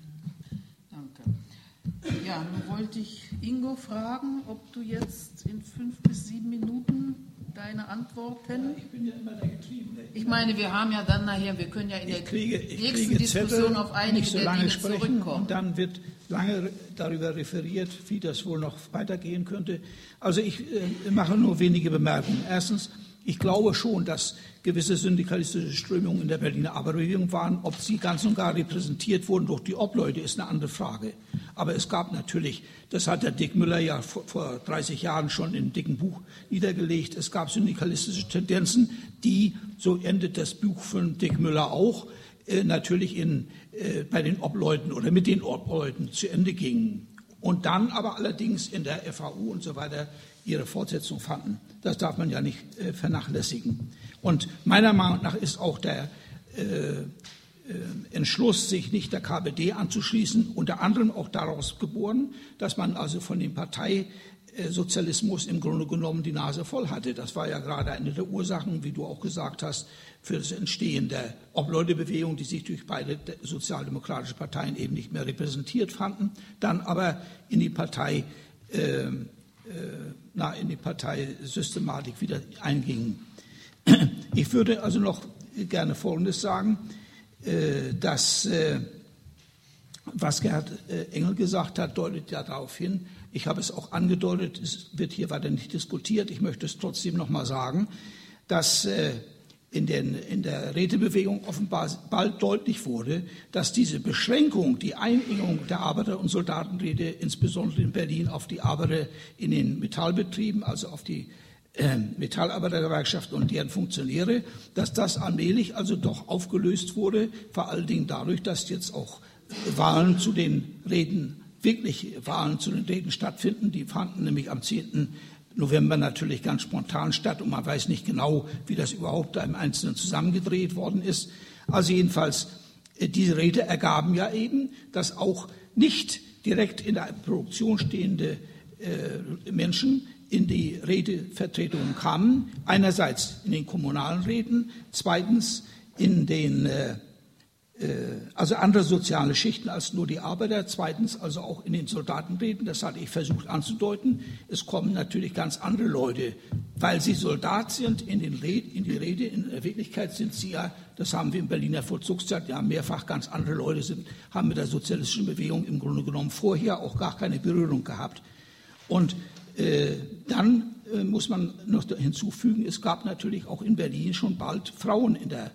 Danke. Ja, nun wollte ich Ingo fragen, ob du jetzt in fünf bis sieben Minuten deine Antworten... Ich bin ja immer der Getriebene. Ich meine, wir haben ja dann nachher, wir können ja in der kriege, nächsten Diskussion auf einige nicht so der lange Dinge sprechen zurückkommen. Und dann wird lange darüber referiert, wie das wohl noch weitergehen könnte. Also ich äh, mache nur wenige Bemerkungen. Erstens, ich glaube schon, dass gewisse syndikalistische Strömungen in der Berliner Arbeiterbewegung waren. Ob sie ganz und gar repräsentiert wurden durch die Obleute, ist eine andere Frage. Aber es gab natürlich, das hat der Dick Müller ja vor, vor dreißig Jahren schon in einem dicken Buch niedergelegt, es gab syndikalistische Tendenzen, die, so endet das Buch von Dick Müller auch, äh, natürlich in, äh, bei den Obleuten oder mit den Obleuten zu Ende gingen. Und dann aber allerdings in der F A U und so weiter ihre Fortsetzung fanden. Das darf man ja nicht äh, vernachlässigen. Und meiner Meinung nach ist auch der äh, äh, Entschluss, sich nicht der K P D anzuschließen, unter anderem auch daraus geboren, dass man also von dem Parteisozialismus im Grunde genommen die Nase voll hatte. Das war ja gerade eine der Ursachen, wie du auch gesagt hast, für das Entstehen der Obleutebewegung, die sich durch beide sozialdemokratische Parteien eben nicht mehr repräsentiert fanden, dann aber in die Partei äh, na, in die Parteisystematik wieder eingingen. Ich würde also noch gerne Folgendes sagen, dass, was Gerhard Engel gesagt hat, deutet ja darauf hin, ich habe es auch angedeutet, es wird hier weiter nicht diskutiert, ich möchte es trotzdem noch mal sagen, dass in, den, in der Rätebewegung offenbar bald deutlich wurde, dass diese Beschränkung, die Einengung der Arbeiter- und Soldatenräte, insbesondere in Berlin, auf die Arbeiter in den Metallbetrieben, also auf die äh, Metallarbeitergewerkschaften und deren Funktionäre, dass das allmählich also doch aufgelöst wurde, vor allen Dingen dadurch, dass jetzt auch Wahlen zu den Räten, wirklich Wahlen zu den Räten stattfinden. Die fanden nämlich am zehnten November natürlich ganz spontan statt und man weiß nicht genau, wie das überhaupt da im Einzelnen zusammengedreht worden ist. Also jedenfalls, diese Räte ergaben ja eben, dass auch nicht direkt in der Produktion stehende äh, Menschen in die Rätevertretungen kamen. Einerseits in den kommunalen Räten, zweitens in den, äh, also andere soziale Schichten als nur die Arbeiter, zweitens also auch in den Soldatenreden, das hatte ich versucht anzudeuten, es kommen natürlich ganz andere Leute, weil sie Soldat sind, in, den Red, in die Rede, in der Wirklichkeit sind sie ja, das haben wir in Berliner Vollzugszeit ja mehrfach, ganz andere Leute sind, haben mit der sozialistischen Bewegung im Grunde genommen vorher auch gar keine Berührung gehabt. Und äh, dann äh, muss man noch hinzufügen, es gab natürlich auch in Berlin schon bald Frauen in der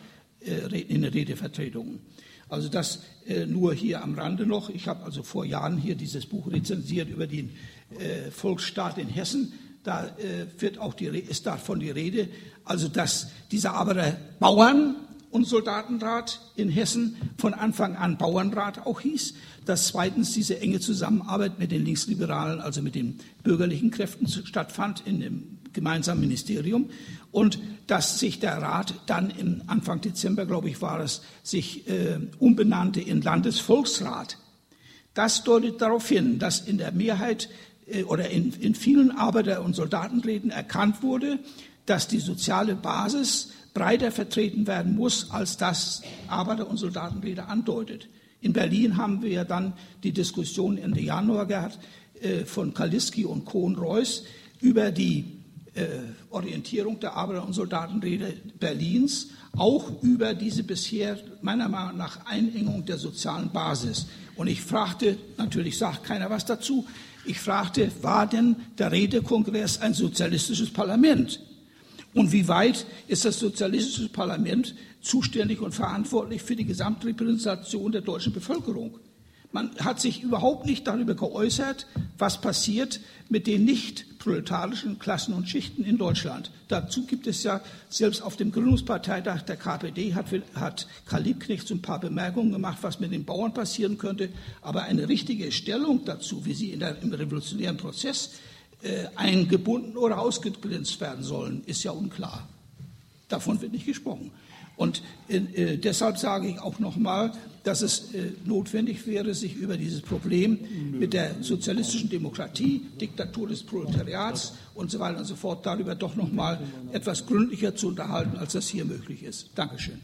in den Redevertretungen. Also das äh, nur hier am Rande noch. Ich habe also vor Jahren hier dieses Buch rezensiert über den äh, Volksstaat in Hessen. Da äh, wird auch die, ist davon die Rede, also dass dieser Arbeiter Bauern- und Soldatenrat in Hessen von Anfang an Bauernrat auch hieß, dass zweitens diese enge Zusammenarbeit mit den Linksliberalen, also mit den bürgerlichen Kräften stattfand in dem gemeinsamen Ministerium und dass sich der Rat dann im Anfang Dezember, glaube ich, war es, sich äh, umbenannte in Landesvolksrat. Das deutet darauf hin, dass in der Mehrheit äh, oder in, in vielen Arbeiter- und Soldatenreden erkannt wurde, dass die soziale Basis breiter vertreten werden muss, als das Arbeiter- und Soldatenrede andeutet. In Berlin haben wir ja dann die Diskussion Ende Januar gehabt äh, von Kaliski und Kohn-Reuss über die Äh, Orientierung der Arbeiter- und Soldatenrede Berlins, auch über diese bisher meiner Meinung nach Einengung der sozialen Basis. Und ich fragte, natürlich sagt keiner was dazu, ich fragte, war denn der Redekongress ein sozialistisches Parlament? Und wie weit ist das sozialistische Parlament zuständig und verantwortlich für die Gesamtrepräsentation der deutschen Bevölkerung? Man hat sich überhaupt nicht darüber geäußert, was passiert mit den nicht proletarischen Klassen und Schichten in Deutschland. Dazu gibt es ja, selbst auf dem Gründungsparteitag der K P D hat, hat Karl Liebknecht so ein paar Bemerkungen gemacht, was mit den Bauern passieren könnte. Aber eine richtige Stellung dazu, wie sie in der, im revolutionären Prozess äh, eingebunden oder ausgegrenzt werden sollen, ist ja unklar. Davon wird nicht gesprochen. Und äh, deshalb sage ich auch nochmal, dass es äh, notwendig wäre, sich über dieses Problem mit der sozialistischen Demokratie, Diktatur des Proletariats und so weiter und so fort, darüber doch nochmal etwas gründlicher zu unterhalten, als das hier möglich ist. Dankeschön.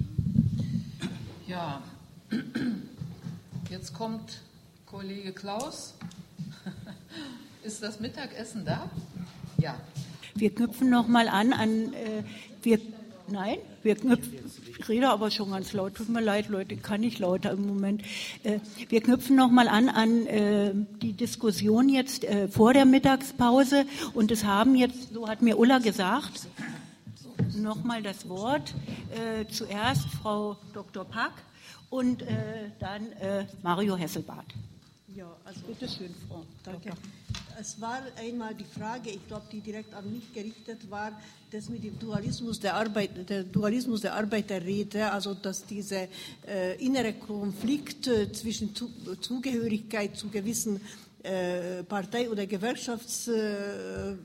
Ja, jetzt kommt Kollege Klaus. Ist das Mittagessen da? Ja. Wir knüpfen nochmal an an, äh, wir, nein, wir knüpfen, ich rede aber schon ganz laut, tut mir leid, Leute, kann nicht lauter im Moment. Äh, wir knüpfen nochmal an an äh, die Diskussion jetzt äh, vor der Mittagspause und es haben jetzt, so hat mir Ulla gesagt, nochmal das Wort, äh, zuerst Frau Doktor Pack und äh, dann äh, Mario Hesselbarth. Ja, also bitte schön, Frau. Danke. Es war einmal die Frage, ich glaube, die direkt an mich gerichtet war, das mit dem Dualismus der Arbeit, der Dualismus der Arbeiterräte, also dass dieser äh, innere Konflikt äh, zwischen zu, Zugehörigkeit zu gewissen äh, Partei- oder Gewerkschafts äh,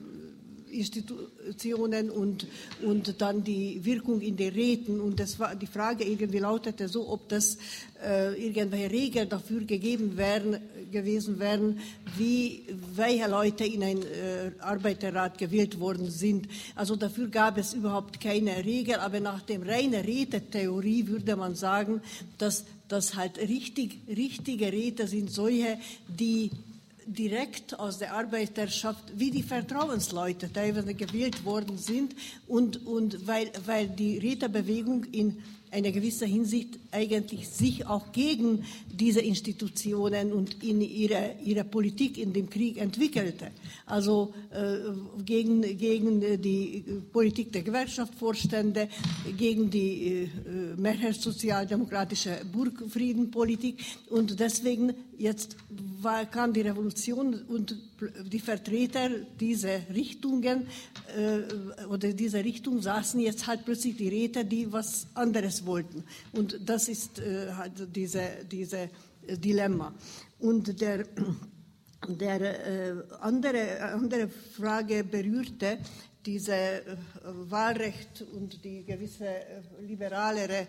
Institutionen und, und dann die Wirkung in den Räten. Und das war, die Frage irgendwie lautete so, ob das äh, irgendwelche Regeln dafür gegeben wären, gewesen wären, wie, welche Leute in ein äh, Arbeiterrat gewählt worden sind. Also dafür gab es überhaupt keine Regel, aber nach der reinen Rätetheorie würde man sagen, dass das halt richtig, richtige Räte sind solche, die direkt aus der Arbeiterschaft, wie die Vertrauensleute teilweise gewählt worden sind und, und weil, weil die Rätebewegung in einer gewissen Hinsicht eigentlich sich auch gegen diese Institutionen und in ihrer, ihrer Politik in dem Krieg entwickelte. Also äh, gegen, gegen die Politik der Gewerkschaftsvorstände, gegen die äh, mehrheitssozialdemokratische Burgfriedenpolitik. Und deswegen jetzt war, kam die Revolution und die Vertreter dieser Richtungen äh, oder dieser Richtung saßen jetzt halt plötzlich die Räte, die was anderes wollten. Und das ist äh, halt diese, diese Dilemma. Und der, der äh, andere, andere Frage berührte diese äh, Wahlrecht und die gewisse äh, liberalere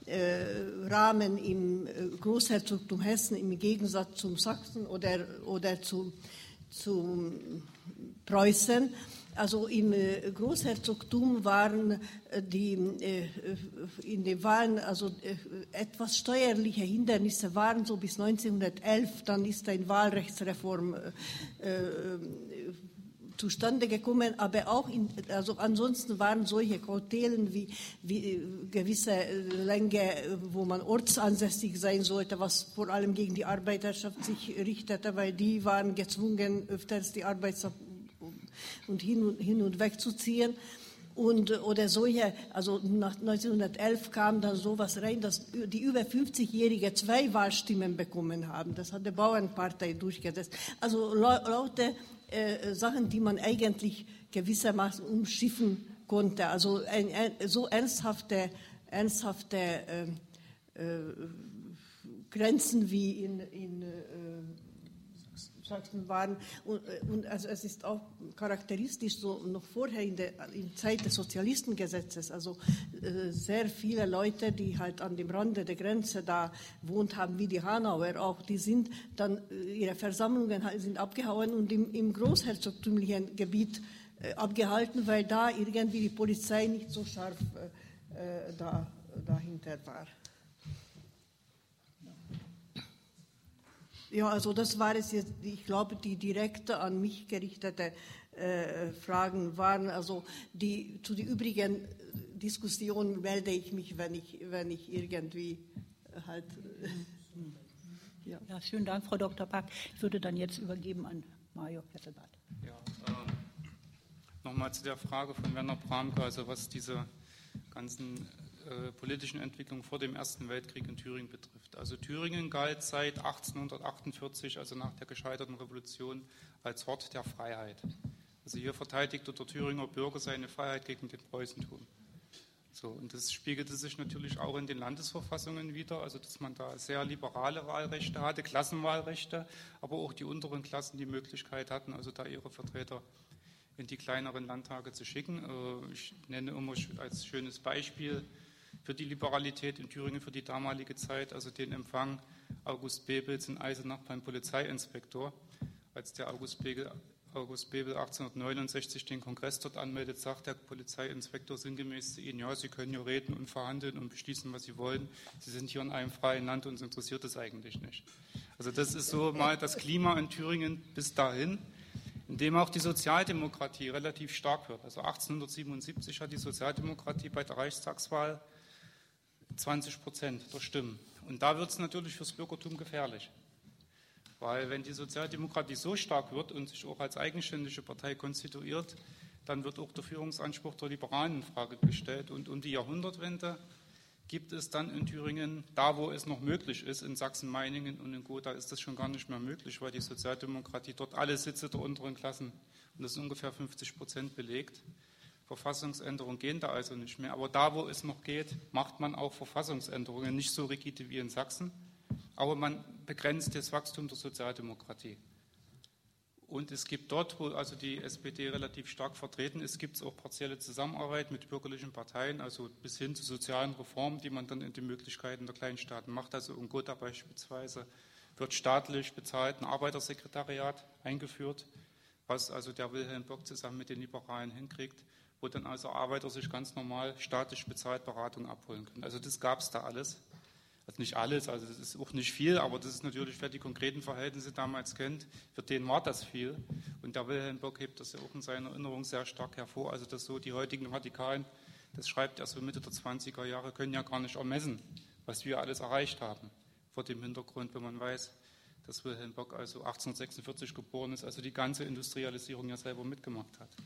äh, Rahmen im äh, Großherzogtum Hessen im Gegensatz zum Sachsen oder, oder zu, zu Preußen. Also im äh, Großherzogtum waren äh, die äh, in den Wahlen also äh, etwas steuerliche Hindernisse waren so bis neunzehnhundertelf. Dann ist eine Wahlrechtsreform äh, äh, zustande gekommen, aber auch in, also ansonsten waren solche Kautelen wie, wie gewisse Länge, wo man ortsansässig sein sollte, was vor allem gegen die Arbeiterschaft sich richtete, weil die waren gezwungen, öfters die Arbeits- und hin und, hin und weg zu ziehen. Und, oder solche, also nach neunzehnhundertelf kam dann sowas rein, dass die über fünfzigjährige zwei Wahlstimmen bekommen haben. Das hat die Bauernpartei durchgesetzt. Also laute äh, Sachen, die man eigentlich gewissermaßen umschiffen konnte. Also ein, ein, so ernsthafte, ernsthafte äh, äh, Grenzen wie in, in äh, Sachsen waren. Und, und also es ist auch charakteristisch, so noch vorher in der in Zeit des Sozialistengesetzes, also äh, sehr viele Leute, die halt an dem Rande der Grenze da wohnt haben, wie die Hanauer auch, die sind dann, äh, ihre Versammlungen sind abgehauen und im, im großherzogtümlichen Gebiet äh, abgehalten, weil da irgendwie die Polizei nicht so scharf äh, da, dahinter war. Ja, also das war es jetzt, ich glaube, die direkt an mich gerichtete äh, Fragen waren, also die, zu den übrigen Diskussionen melde ich mich, wenn ich, wenn ich irgendwie halt... Äh, ja. ja, schönen Dank, Frau Doktor Pack. Ich würde dann jetzt übergeben an Mario Hesselbart. Ja, äh, nochmal zu der Frage von Werner Bramke, also was diese ganzen äh, politischen Entwicklungen vor dem Ersten Weltkrieg in Thüringen betrifft. Also Thüringen galt seit achtzehnhundertachtundvierzig, also nach der gescheiterten Revolution, als Hort der Freiheit. Also hier verteidigte der Thüringer Bürger seine Freiheit gegen den Preußentum. So, und das spiegelte sich natürlich auch in den Landesverfassungen wider, also dass man da sehr liberale Wahlrechte hatte, Klassenwahlrechte, aber auch die unteren Klassen die Möglichkeit hatten, also da ihre Vertreter in die kleineren Landtage zu schicken. Ich nenne immer als schönes Beispiel für die Liberalität in Thüringen für die damalige Zeit, also den Empfang August Bebels in Eisenach beim Polizeiinspektor. Als der August Bebel, August Bebel achtzehnhundertneunundsechzig den Kongress dort anmeldet, sagt der Polizeiinspektor sinngemäß zu ihnen, ja, Sie können ja reden und verhandeln und beschließen, was Sie wollen. Sie sind hier in einem freien Land, uns interessiert das eigentlich nicht. Also das ist so mal das Klima in Thüringen bis dahin, in dem auch die Sozialdemokratie relativ stark wird. Also achtzehnhundertsiebenundsiebzig hat die Sozialdemokratie bei der Reichstagswahl zwanzig Prozent der Stimmen. Und da wird es natürlich fürs Bürgertum gefährlich. Weil wenn die Sozialdemokratie so stark wird und sich auch als eigenständige Partei konstituiert, dann wird auch der Führungsanspruch der Liberalen in Frage gestellt. Und um die Jahrhundertwende gibt es dann in Thüringen, da wo es noch möglich ist, in Sachsen-Meiningen und in Gotha ist das schon gar nicht mehr möglich, weil die Sozialdemokratie dort alle Sitze der unteren Klassen, und das ist ungefähr fünfzig Prozent belegt. Verfassungsänderungen gehen da also nicht mehr. Aber da, wo es noch geht, macht man auch Verfassungsänderungen, nicht so rigide wie in Sachsen, aber man begrenzt das Wachstum der Sozialdemokratie. Und es gibt dort, wo also die S P D relativ stark vertreten ist, gibt es auch partielle Zusammenarbeit mit bürgerlichen Parteien, also bis hin zu sozialen Reformen, die man dann in den Möglichkeiten der Kleinstaaten macht. Also in Gotha beispielsweise wird staatlich bezahlt ein Arbeitersekretariat eingeführt, was also der Wilhelm Bock zusammen mit den Liberalen hinkriegt, wo dann also Arbeiter sich ganz normal staatlich bezahlt Beratung abholen können. Also das gab es da alles. Also nicht alles, also das ist auch nicht viel, aber das ist natürlich, wer die konkreten Verhältnisse damals kennt, für den war das viel. Und der Wilhelm Bock hebt das ja auch in seiner Erinnerung sehr stark hervor, also dass so die heutigen Radikalen, das schreibt er so Mitte der zwanziger Jahre, können ja gar nicht ermessen, was wir alles erreicht haben. Vor dem Hintergrund, wenn man weiß, dass Wilhelm Bock also achtzehnhundertsechsundvierzig geboren ist, also die ganze Industrialisierung ja selber mitgemacht hat.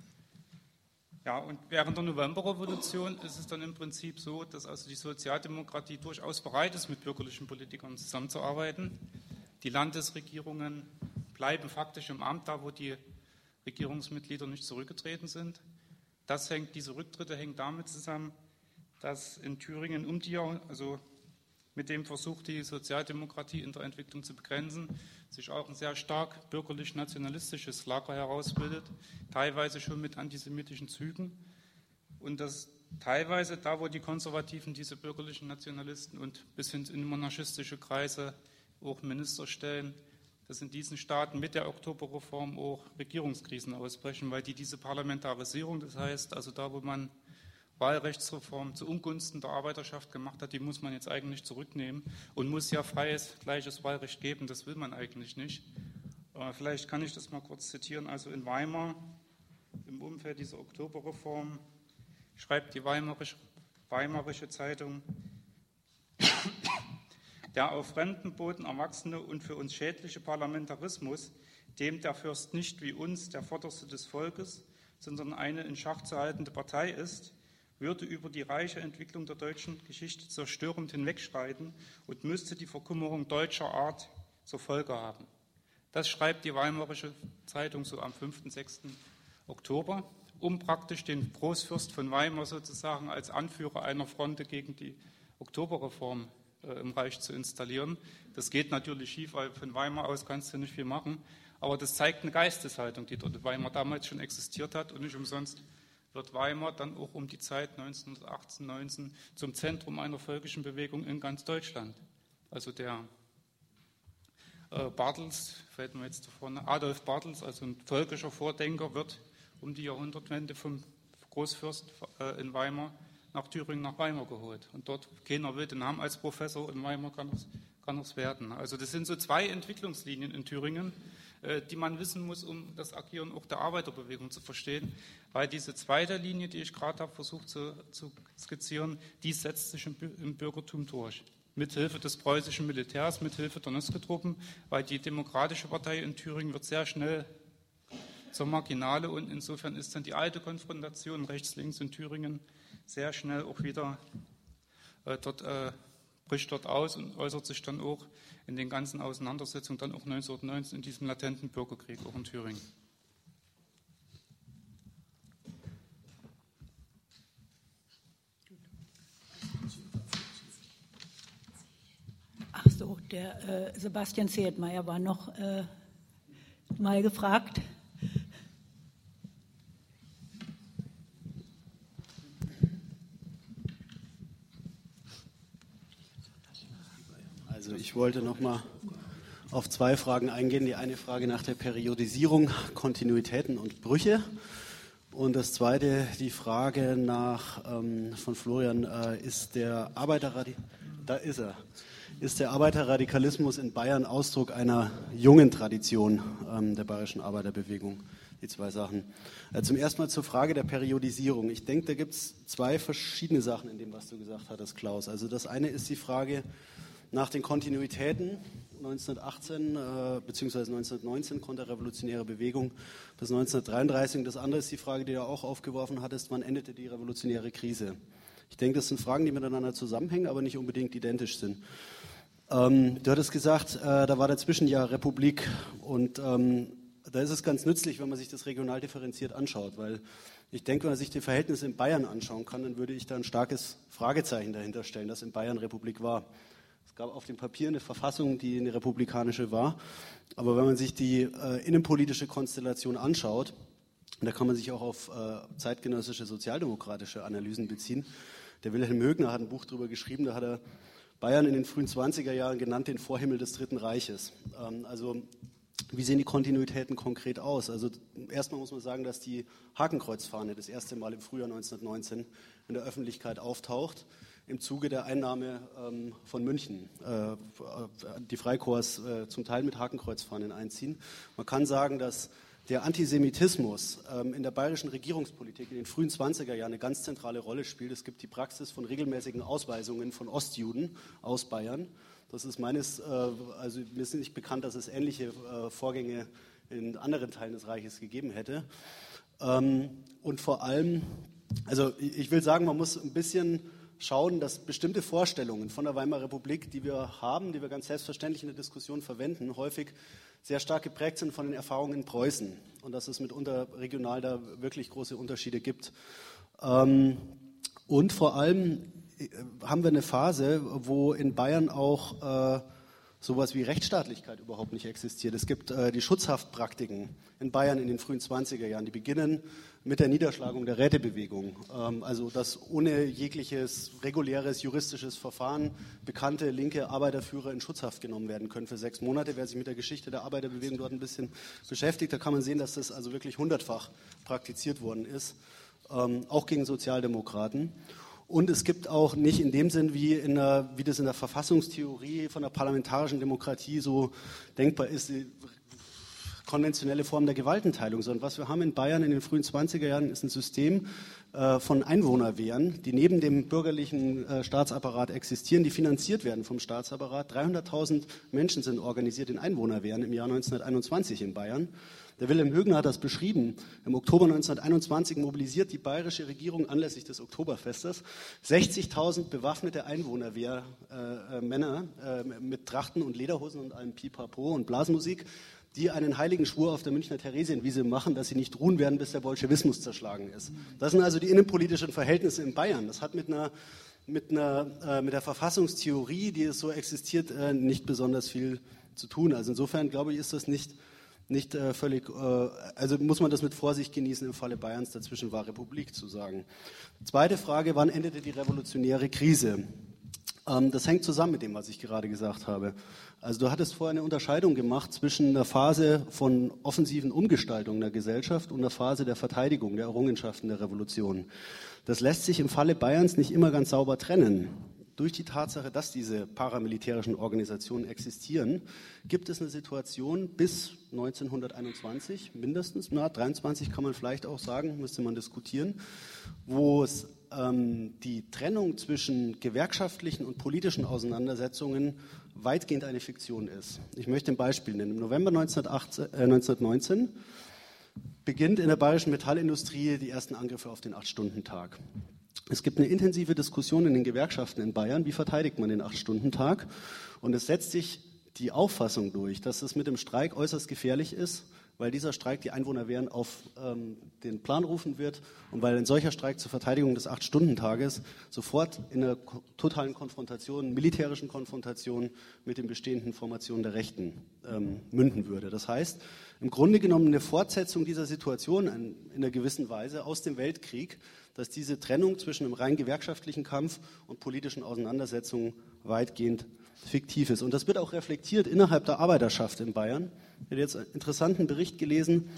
Ja, und während der Novemberrevolution ist es dann im Prinzip so, dass also die Sozialdemokratie durchaus bereit ist, mit bürgerlichen Politikern zusammenzuarbeiten. Die Landesregierungen bleiben faktisch im Amt, da wo die Regierungsmitglieder nicht zurückgetreten sind. Das hängt, diese Rücktritte hängen damit zusammen, dass in Thüringen um die, also mit dem Versuch, die Sozialdemokratie in der Entwicklung zu begrenzen, sich auch ein sehr stark bürgerlich-nationalistisches Lager herausbildet, teilweise schon mit antisemitischen Zügen. Und dass teilweise da, wo die Konservativen diese bürgerlichen Nationalisten und bis hin in monarchistische Kreise auch Minister stellen, dass in diesen Staaten mit der Oktoberreform auch Regierungskrisen ausbrechen, weil die diese Parlamentarisierung, das heißt, also da, wo man Wahlrechtsreform zu Ungunsten der Arbeiterschaft gemacht hat, die muss man jetzt eigentlich zurücknehmen und muss ja freies, gleiches Wahlrecht geben, das will man eigentlich nicht. Aber vielleicht kann ich das mal kurz zitieren. Also in Weimar, im Umfeld dieser Oktoberreform, schreibt die Weimarische, Weimarische Zeitung, der auf Fremdenboden erwachsene und für uns schädliche Parlamentarismus, dem der Fürst nicht wie uns der Vorderste des Volkes, sondern eine in Schach zu haltende Partei ist, würde über die reiche Entwicklung der deutschen Geschichte zerstörend hinwegschreiten und müsste die Verkümmerung deutscher Art zur Folge haben. Das schreibt die Weimarische Zeitung so am fünften, sechsten Oktober, um praktisch den Großfürst von Weimar sozusagen als Anführer einer Fronte gegen die Oktoberreform äh, im Reich zu installieren. Das geht natürlich schief, weil von Weimar aus kannst du nicht viel machen, aber das zeigt eine Geisteshaltung, die dort in Weimar damals schon existiert hat, und nicht umsonst wird Weimar dann auch um die Zeit neunzehnhundertachtzehn, neunzehn zum Zentrum einer völkischen Bewegung in ganz Deutschland. Also der äh, Bartels, fällt mir jetzt vorne, Adolf Bartels, also ein völkischer Vordenker, wird um die Jahrhundertwende vom Großfürst äh, in Weimar nach Thüringen, nach Weimar geholt. Und dort, keiner will den haben als Professor, in Weimar kann es kann es werden. Also das sind so zwei Entwicklungslinien in Thüringen, äh, die man wissen muss, um das Agieren auch der Arbeiterbewegung zu verstehen, weil diese zweite Linie, die ich gerade habe versucht zu, zu skizzieren, die setzt sich im, im Bürgertum durch. Mithilfe des preußischen Militärs, mithilfe der Nöske-Truppen, weil die Demokratische Partei in Thüringen wird sehr schnell zur Marginale, und insofern ist dann die alte Konfrontation rechts-links in Thüringen sehr schnell auch wieder äh, dort, äh, bricht dort aus und äußert sich dann auch in den ganzen Auseinandersetzungen dann auch neunzehnhundertneunzehn in diesem latenten Bürgerkrieg auch in Thüringen. Ach so, der äh, Sebastian Zehetmeier war noch äh, mal gefragt. Also ich wollte noch mal auf zwei Fragen eingehen. Die eine Frage nach der Periodisierung, Kontinuitäten und Brüche. Und das zweite, die Frage nach, ähm, von Florian, äh, ist der Arbeiterradi- da ist er. Ist der Arbeiterradikalismus in Bayern Ausdruck einer jungen Tradition ähm, der bayerischen Arbeiterbewegung? Die zwei Sachen. Äh, zum ersten Mal zur Frage der Periodisierung. Ich denke, da gibt es zwei verschiedene Sachen in dem, was du gesagt hattest, Klaus. Also das eine ist die Frage nach den Kontinuitäten. neunzehnhundertachtzehn äh, bzw. neunzehnhundertneunzehn konterrevolutionäre Bewegung bis neunzehnhundertdreiunddreißig. Und das andere ist die Frage, die du auch aufgeworfen hattest, wann endete die revolutionäre Krise? Ich denke, das sind Fragen, die miteinander zusammenhängen, aber nicht unbedingt identisch sind. Ähm, du hattest gesagt, äh, da war dazwischen ja Republik, und ähm, da ist es ganz nützlich, wenn man sich das regional differenziert anschaut, weil ich denke, wenn man sich die Verhältnisse in Bayern anschauen kann, dann würde ich da ein starkes Fragezeichen dahinter stellen, dass in Bayern Republik war. Es gab auf dem Papier eine Verfassung, die eine republikanische war, aber wenn man sich die äh, innenpolitische Konstellation anschaut, da kann man sich auch auf äh, zeitgenössische sozialdemokratische Analysen beziehen. Der Wilhelm Högner hat ein Buch darüber geschrieben, da hat er Bayern in den frühen zwanziger Jahren genannt, den Vorhimmel des Dritten Reiches. Ähm, also wie sehen die Kontinuitäten konkret aus? Also erstmal muss man sagen, dass die Hakenkreuzfahne das erste Mal im Frühjahr neunzehnhundertneunzehn in der Öffentlichkeit auftaucht, im Zuge der Einnahme ähm, von München. Äh, die Freikorps äh, zum Teil mit Hakenkreuzfahnen einziehen. Man kann sagen, dass der Antisemitismus ähm, in der bayerischen Regierungspolitik in den frühen zwanziger Jahren eine ganz zentrale Rolle spielt. Es gibt die Praxis von regelmäßigen Ausweisungen von Ostjuden aus Bayern. Das ist meines, äh, also mir ist nicht bekannt, dass es ähnliche äh, Vorgänge in anderen Teilen des Reiches gegeben hätte. Ähm, und vor allem, also ich will sagen, man muss ein bisschen schauen, dass bestimmte Vorstellungen von der Weimarer Republik, die wir haben, die wir ganz selbstverständlich in der Diskussion verwenden, häufig sehr stark geprägt sind von den Erfahrungen in Preußen und dass es mitunter regional da wirklich große Unterschiede gibt. Ähm, und vor allem haben wir eine Phase, wo in Bayern auch äh, sowas wie Rechtsstaatlichkeit überhaupt nicht existiert. Es gibt äh, die Schutzhaftpraktiken in Bayern in den frühen zwanziger Jahren, die beginnen mit der Niederschlagung der Rätebewegung. Ähm, also dass ohne jegliches reguläres juristisches Verfahren bekannte linke Arbeiterführer in Schutzhaft genommen werden können für sechs Monate. Wer sich mit der Geschichte der Arbeiterbewegung dort ein bisschen beschäftigt, da kann man sehen, dass das also wirklich hundertfach praktiziert worden ist, ähm, auch gegen Sozialdemokraten. Und es gibt auch nicht in dem Sinn, wie, in der, wie das in der Verfassungstheorie von der parlamentarischen Demokratie so denkbar ist, die konventionelle Form der Gewaltenteilung, sondern was wir haben in Bayern in den frühen zwanziger Jahren ist ein System äh, von Einwohnerwehren, die neben dem bürgerlichen äh, Staatsapparat existieren, die finanziert werden vom Staatsapparat. dreihunderttausend Menschen sind organisiert in Einwohnerwehren im Jahr neunzehnhunderteinundzwanzig in Bayern. Der Wilhelm Högner hat das beschrieben. Im Oktober neunzehnhunderteinundzwanzig mobilisiert die bayerische Regierung anlässlich des Oktoberfestes sechzigtausend bewaffnete Einwohnerwehrmänner äh, äh, mit Trachten und Lederhosen und allem Pipapo und Blasmusik, die einen heiligen Schwur auf der Münchner Theresienwiese machen, dass sie nicht ruhen werden, bis der Bolschewismus zerschlagen ist. Das sind also die innenpolitischen Verhältnisse in Bayern. Das hat mit einer, mit einer, äh, mit der Verfassungstheorie, die es so existiert, äh, nicht besonders viel zu tun. Also insofern, glaube ich, ist das nicht Nicht äh, völlig, äh, also muss man das mit Vorsicht genießen im Falle Bayerns, dazwischen war Republik zu sagen. Zweite Frage, wann endete die revolutionäre Krise? Ähm, das hängt zusammen mit dem, was ich gerade gesagt habe. Also du hattest vorher eine Unterscheidung gemacht zwischen der Phase von offensiven Umgestaltung der Gesellschaft und der Phase der Verteidigung der Errungenschaften der Revolution. Das lässt sich im Falle Bayerns nicht immer ganz sauber trennen. Durch die Tatsache, dass diese paramilitärischen Organisationen existieren, gibt es eine Situation bis neunzehnhunderteinundzwanzig mindestens, na, dreiundzwanzig kann man vielleicht auch sagen, müsste man diskutieren, wo es ähm, die Trennung zwischen gewerkschaftlichen und politischen Auseinandersetzungen weitgehend eine Fiktion ist. Ich möchte ein Beispiel nennen. Im November neunzehnhundertneunzehn beginnt in der bayerischen Metallindustrie die ersten Angriffe auf den acht-Stunden-Tag. Es gibt eine intensive Diskussion in den Gewerkschaften in Bayern, wie verteidigt man den acht-Stunden-Tag? Und es setzt sich die Auffassung durch, dass es mit dem Streik äußerst gefährlich ist, weil dieser Streik die Einwohnerwehren auf ähm, den Plan rufen wird und weil ein solcher Streik zur Verteidigung des acht-Stunden-Tages sofort in einer totalen Konfrontation, militärischen Konfrontation mit den bestehenden Formationen der Rechten ähm, münden würde. Das heißt, im Grunde genommen eine Fortsetzung dieser Situation in, in einer gewissen Weise aus dem Weltkrieg, dass diese Trennung zwischen einem rein gewerkschaftlichen Kampf und politischen Auseinandersetzungen weitgehend fiktiv ist. Und das wird auch reflektiert innerhalb der Arbeiterschaft in Bayern. Ich habe jetzt einen interessanten Bericht gelesen,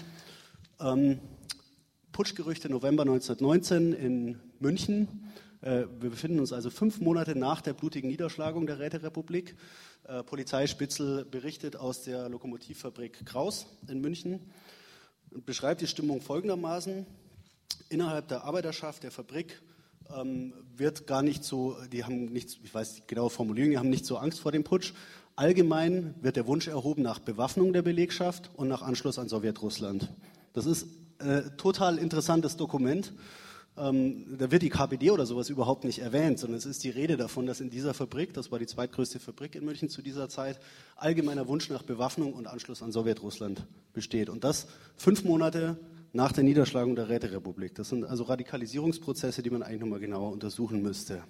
ähm, Putschgerüchte November neunzehnhundertneunzehn in München. Äh, wir befinden uns also fünf Monate nach der blutigen Niederschlagung der Räterepublik. Äh, Polizeispitzel berichtet aus der Lokomotivfabrik Kraus in München und beschreibt die Stimmung folgendermaßen. Innerhalb der Arbeiterschaft der Fabrik ähm, wird gar nicht so, die haben nicht, ich weiß die genaue Formulierung, die haben nicht so Angst vor dem Putsch. Allgemein wird der Wunsch erhoben nach Bewaffnung der Belegschaft und nach Anschluss an Sowjetrussland. Das ist ein äh, total interessantes Dokument. Ähm, da wird die K P D oder sowas überhaupt nicht erwähnt, sondern es ist die Rede davon, dass in dieser Fabrik, das war die zweitgrößte Fabrik in München zu dieser Zeit, allgemeiner Wunsch nach Bewaffnung und Anschluss an Sowjetrussland besteht. Und das fünf Monate nach der Niederschlagung der Räterepublik. Das sind also Radikalisierungsprozesse, die man eigentlich nochmal genauer untersuchen müsste.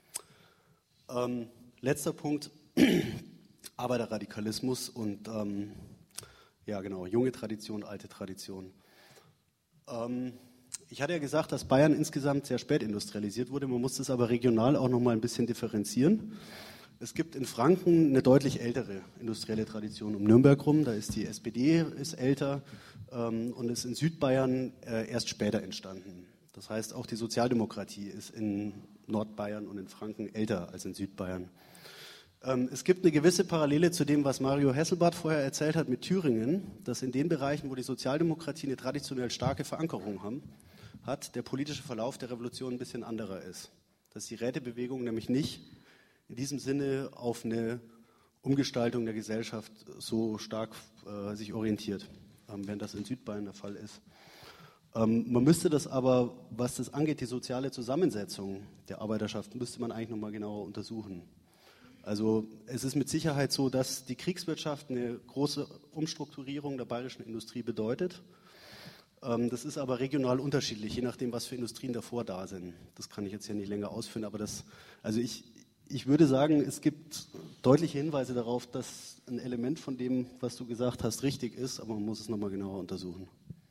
Ähm, letzter Punkt, Arbeiterradikalismus und ähm, ja genau, junge Tradition, alte Tradition. Ähm, ich hatte ja gesagt, dass Bayern insgesamt sehr spät industrialisiert wurde, man muss das aber regional auch nochmal ein bisschen differenzieren. Es gibt in Franken eine deutlich ältere industrielle Tradition um Nürnberg rum. Da ist die S P D ist älter ähm, und ist in Südbayern äh, erst später entstanden. Das heißt, auch die Sozialdemokratie ist in Nordbayern und in Franken älter als in Südbayern. Ähm, es gibt eine gewisse Parallele zu dem, was Mario Hesselbart vorher erzählt hat mit Thüringen, dass in den Bereichen, wo die Sozialdemokratie eine traditionell starke Verankerung haben, hat, der politische Verlauf der Revolution ein bisschen anderer ist. Dass die Rätebewegung nämlich nicht in diesem Sinne auf eine Umgestaltung der Gesellschaft so stark äh, sich orientiert, ähm, während das in Südbayern der Fall ist. Ähm, man müsste das aber, was das angeht, die soziale Zusammensetzung der Arbeiterschaft, müsste man eigentlich nochmal genauer untersuchen. Also es ist mit Sicherheit so, dass die Kriegswirtschaft eine große Umstrukturierung der bayerischen Industrie bedeutet. Ähm, das ist aber regional unterschiedlich, je nachdem, was für Industrien davor da sind. Das kann ich jetzt hier nicht länger ausführen, aber das, also ich Ich würde sagen, es gibt deutliche Hinweise darauf, dass ein Element von dem, was du gesagt hast, richtig ist, aber man muss es nochmal genauer untersuchen.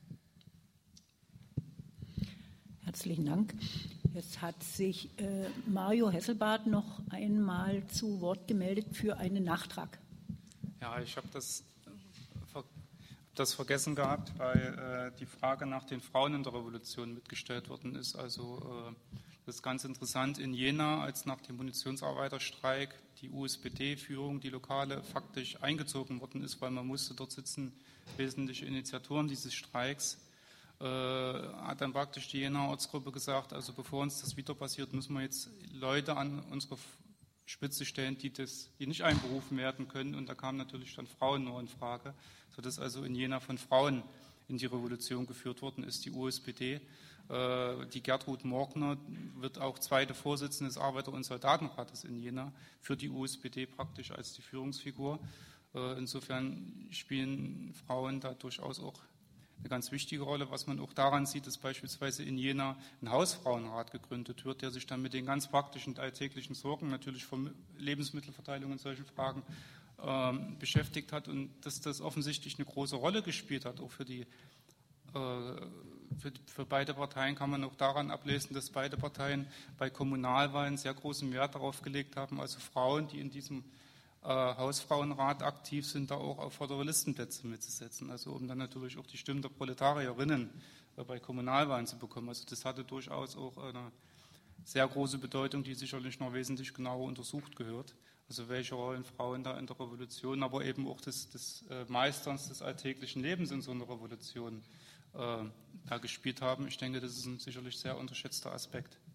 Herzlichen Dank. Jetzt hat sich äh, Mario Hesselbart noch einmal zu Wort gemeldet für einen Nachtrag. Ja, ich habe das, ver das vergessen gehabt, weil äh, die Frage nach den Frauen in der Revolution mitgestellt worden ist. Also äh, das ist ganz interessant. In Jena, als nach dem Munitionsarbeiterstreik die U S P D-Führung, die Lokale, faktisch eingezogen worden ist, weil man musste dort sitzen, wesentliche Initiatoren dieses Streiks, äh, hat dann praktisch die Jenaer Ortsgruppe gesagt, also bevor uns das wieder passiert, müssen wir jetzt Leute an unsere Spitze stellen, die, das, die nicht einberufen werden können. Und da kamen natürlich dann Frauen nur in Frage, sodass also in Jena von Frauen in die Revolution geführt worden ist, die U S P D. Die Gertrud Morgner wird auch zweite Vorsitzende des Arbeiter- und Soldatenrates in Jena für die U S P D praktisch als die Führungsfigur. Insofern spielen Frauen da durchaus auch eine ganz wichtige Rolle. Was man auch daran sieht, dass beispielsweise in Jena ein Hausfrauenrat gegründet wird, der sich dann mit den ganz praktischen alltäglichen Sorgen, natürlich von Lebensmittelverteilung und solchen Fragen, ähm, beschäftigt hat und dass das offensichtlich eine große Rolle gespielt hat, auch für die Für, für beide Parteien kann man auch daran ablesen, dass beide Parteien bei Kommunalwahlen sehr großen Wert darauf gelegt haben, also Frauen, die in diesem äh, Hausfrauenrat aktiv sind, da auch auf vordere Listenplätze mitzusetzen, also um dann natürlich auch die Stimmen der Proletarierinnen äh, bei Kommunalwahlen zu bekommen. Also das hatte durchaus auch eine sehr große Bedeutung, die sicherlich noch wesentlich genauer untersucht gehört. Also welche Rollen Frauen da in der Revolution, aber eben auch des, des äh, Meisterns des alltäglichen Lebens in so einer Revolution äh, da gespielt haben. Ich denke, das ist ein sicherlich sehr unterschätzter Aspekt.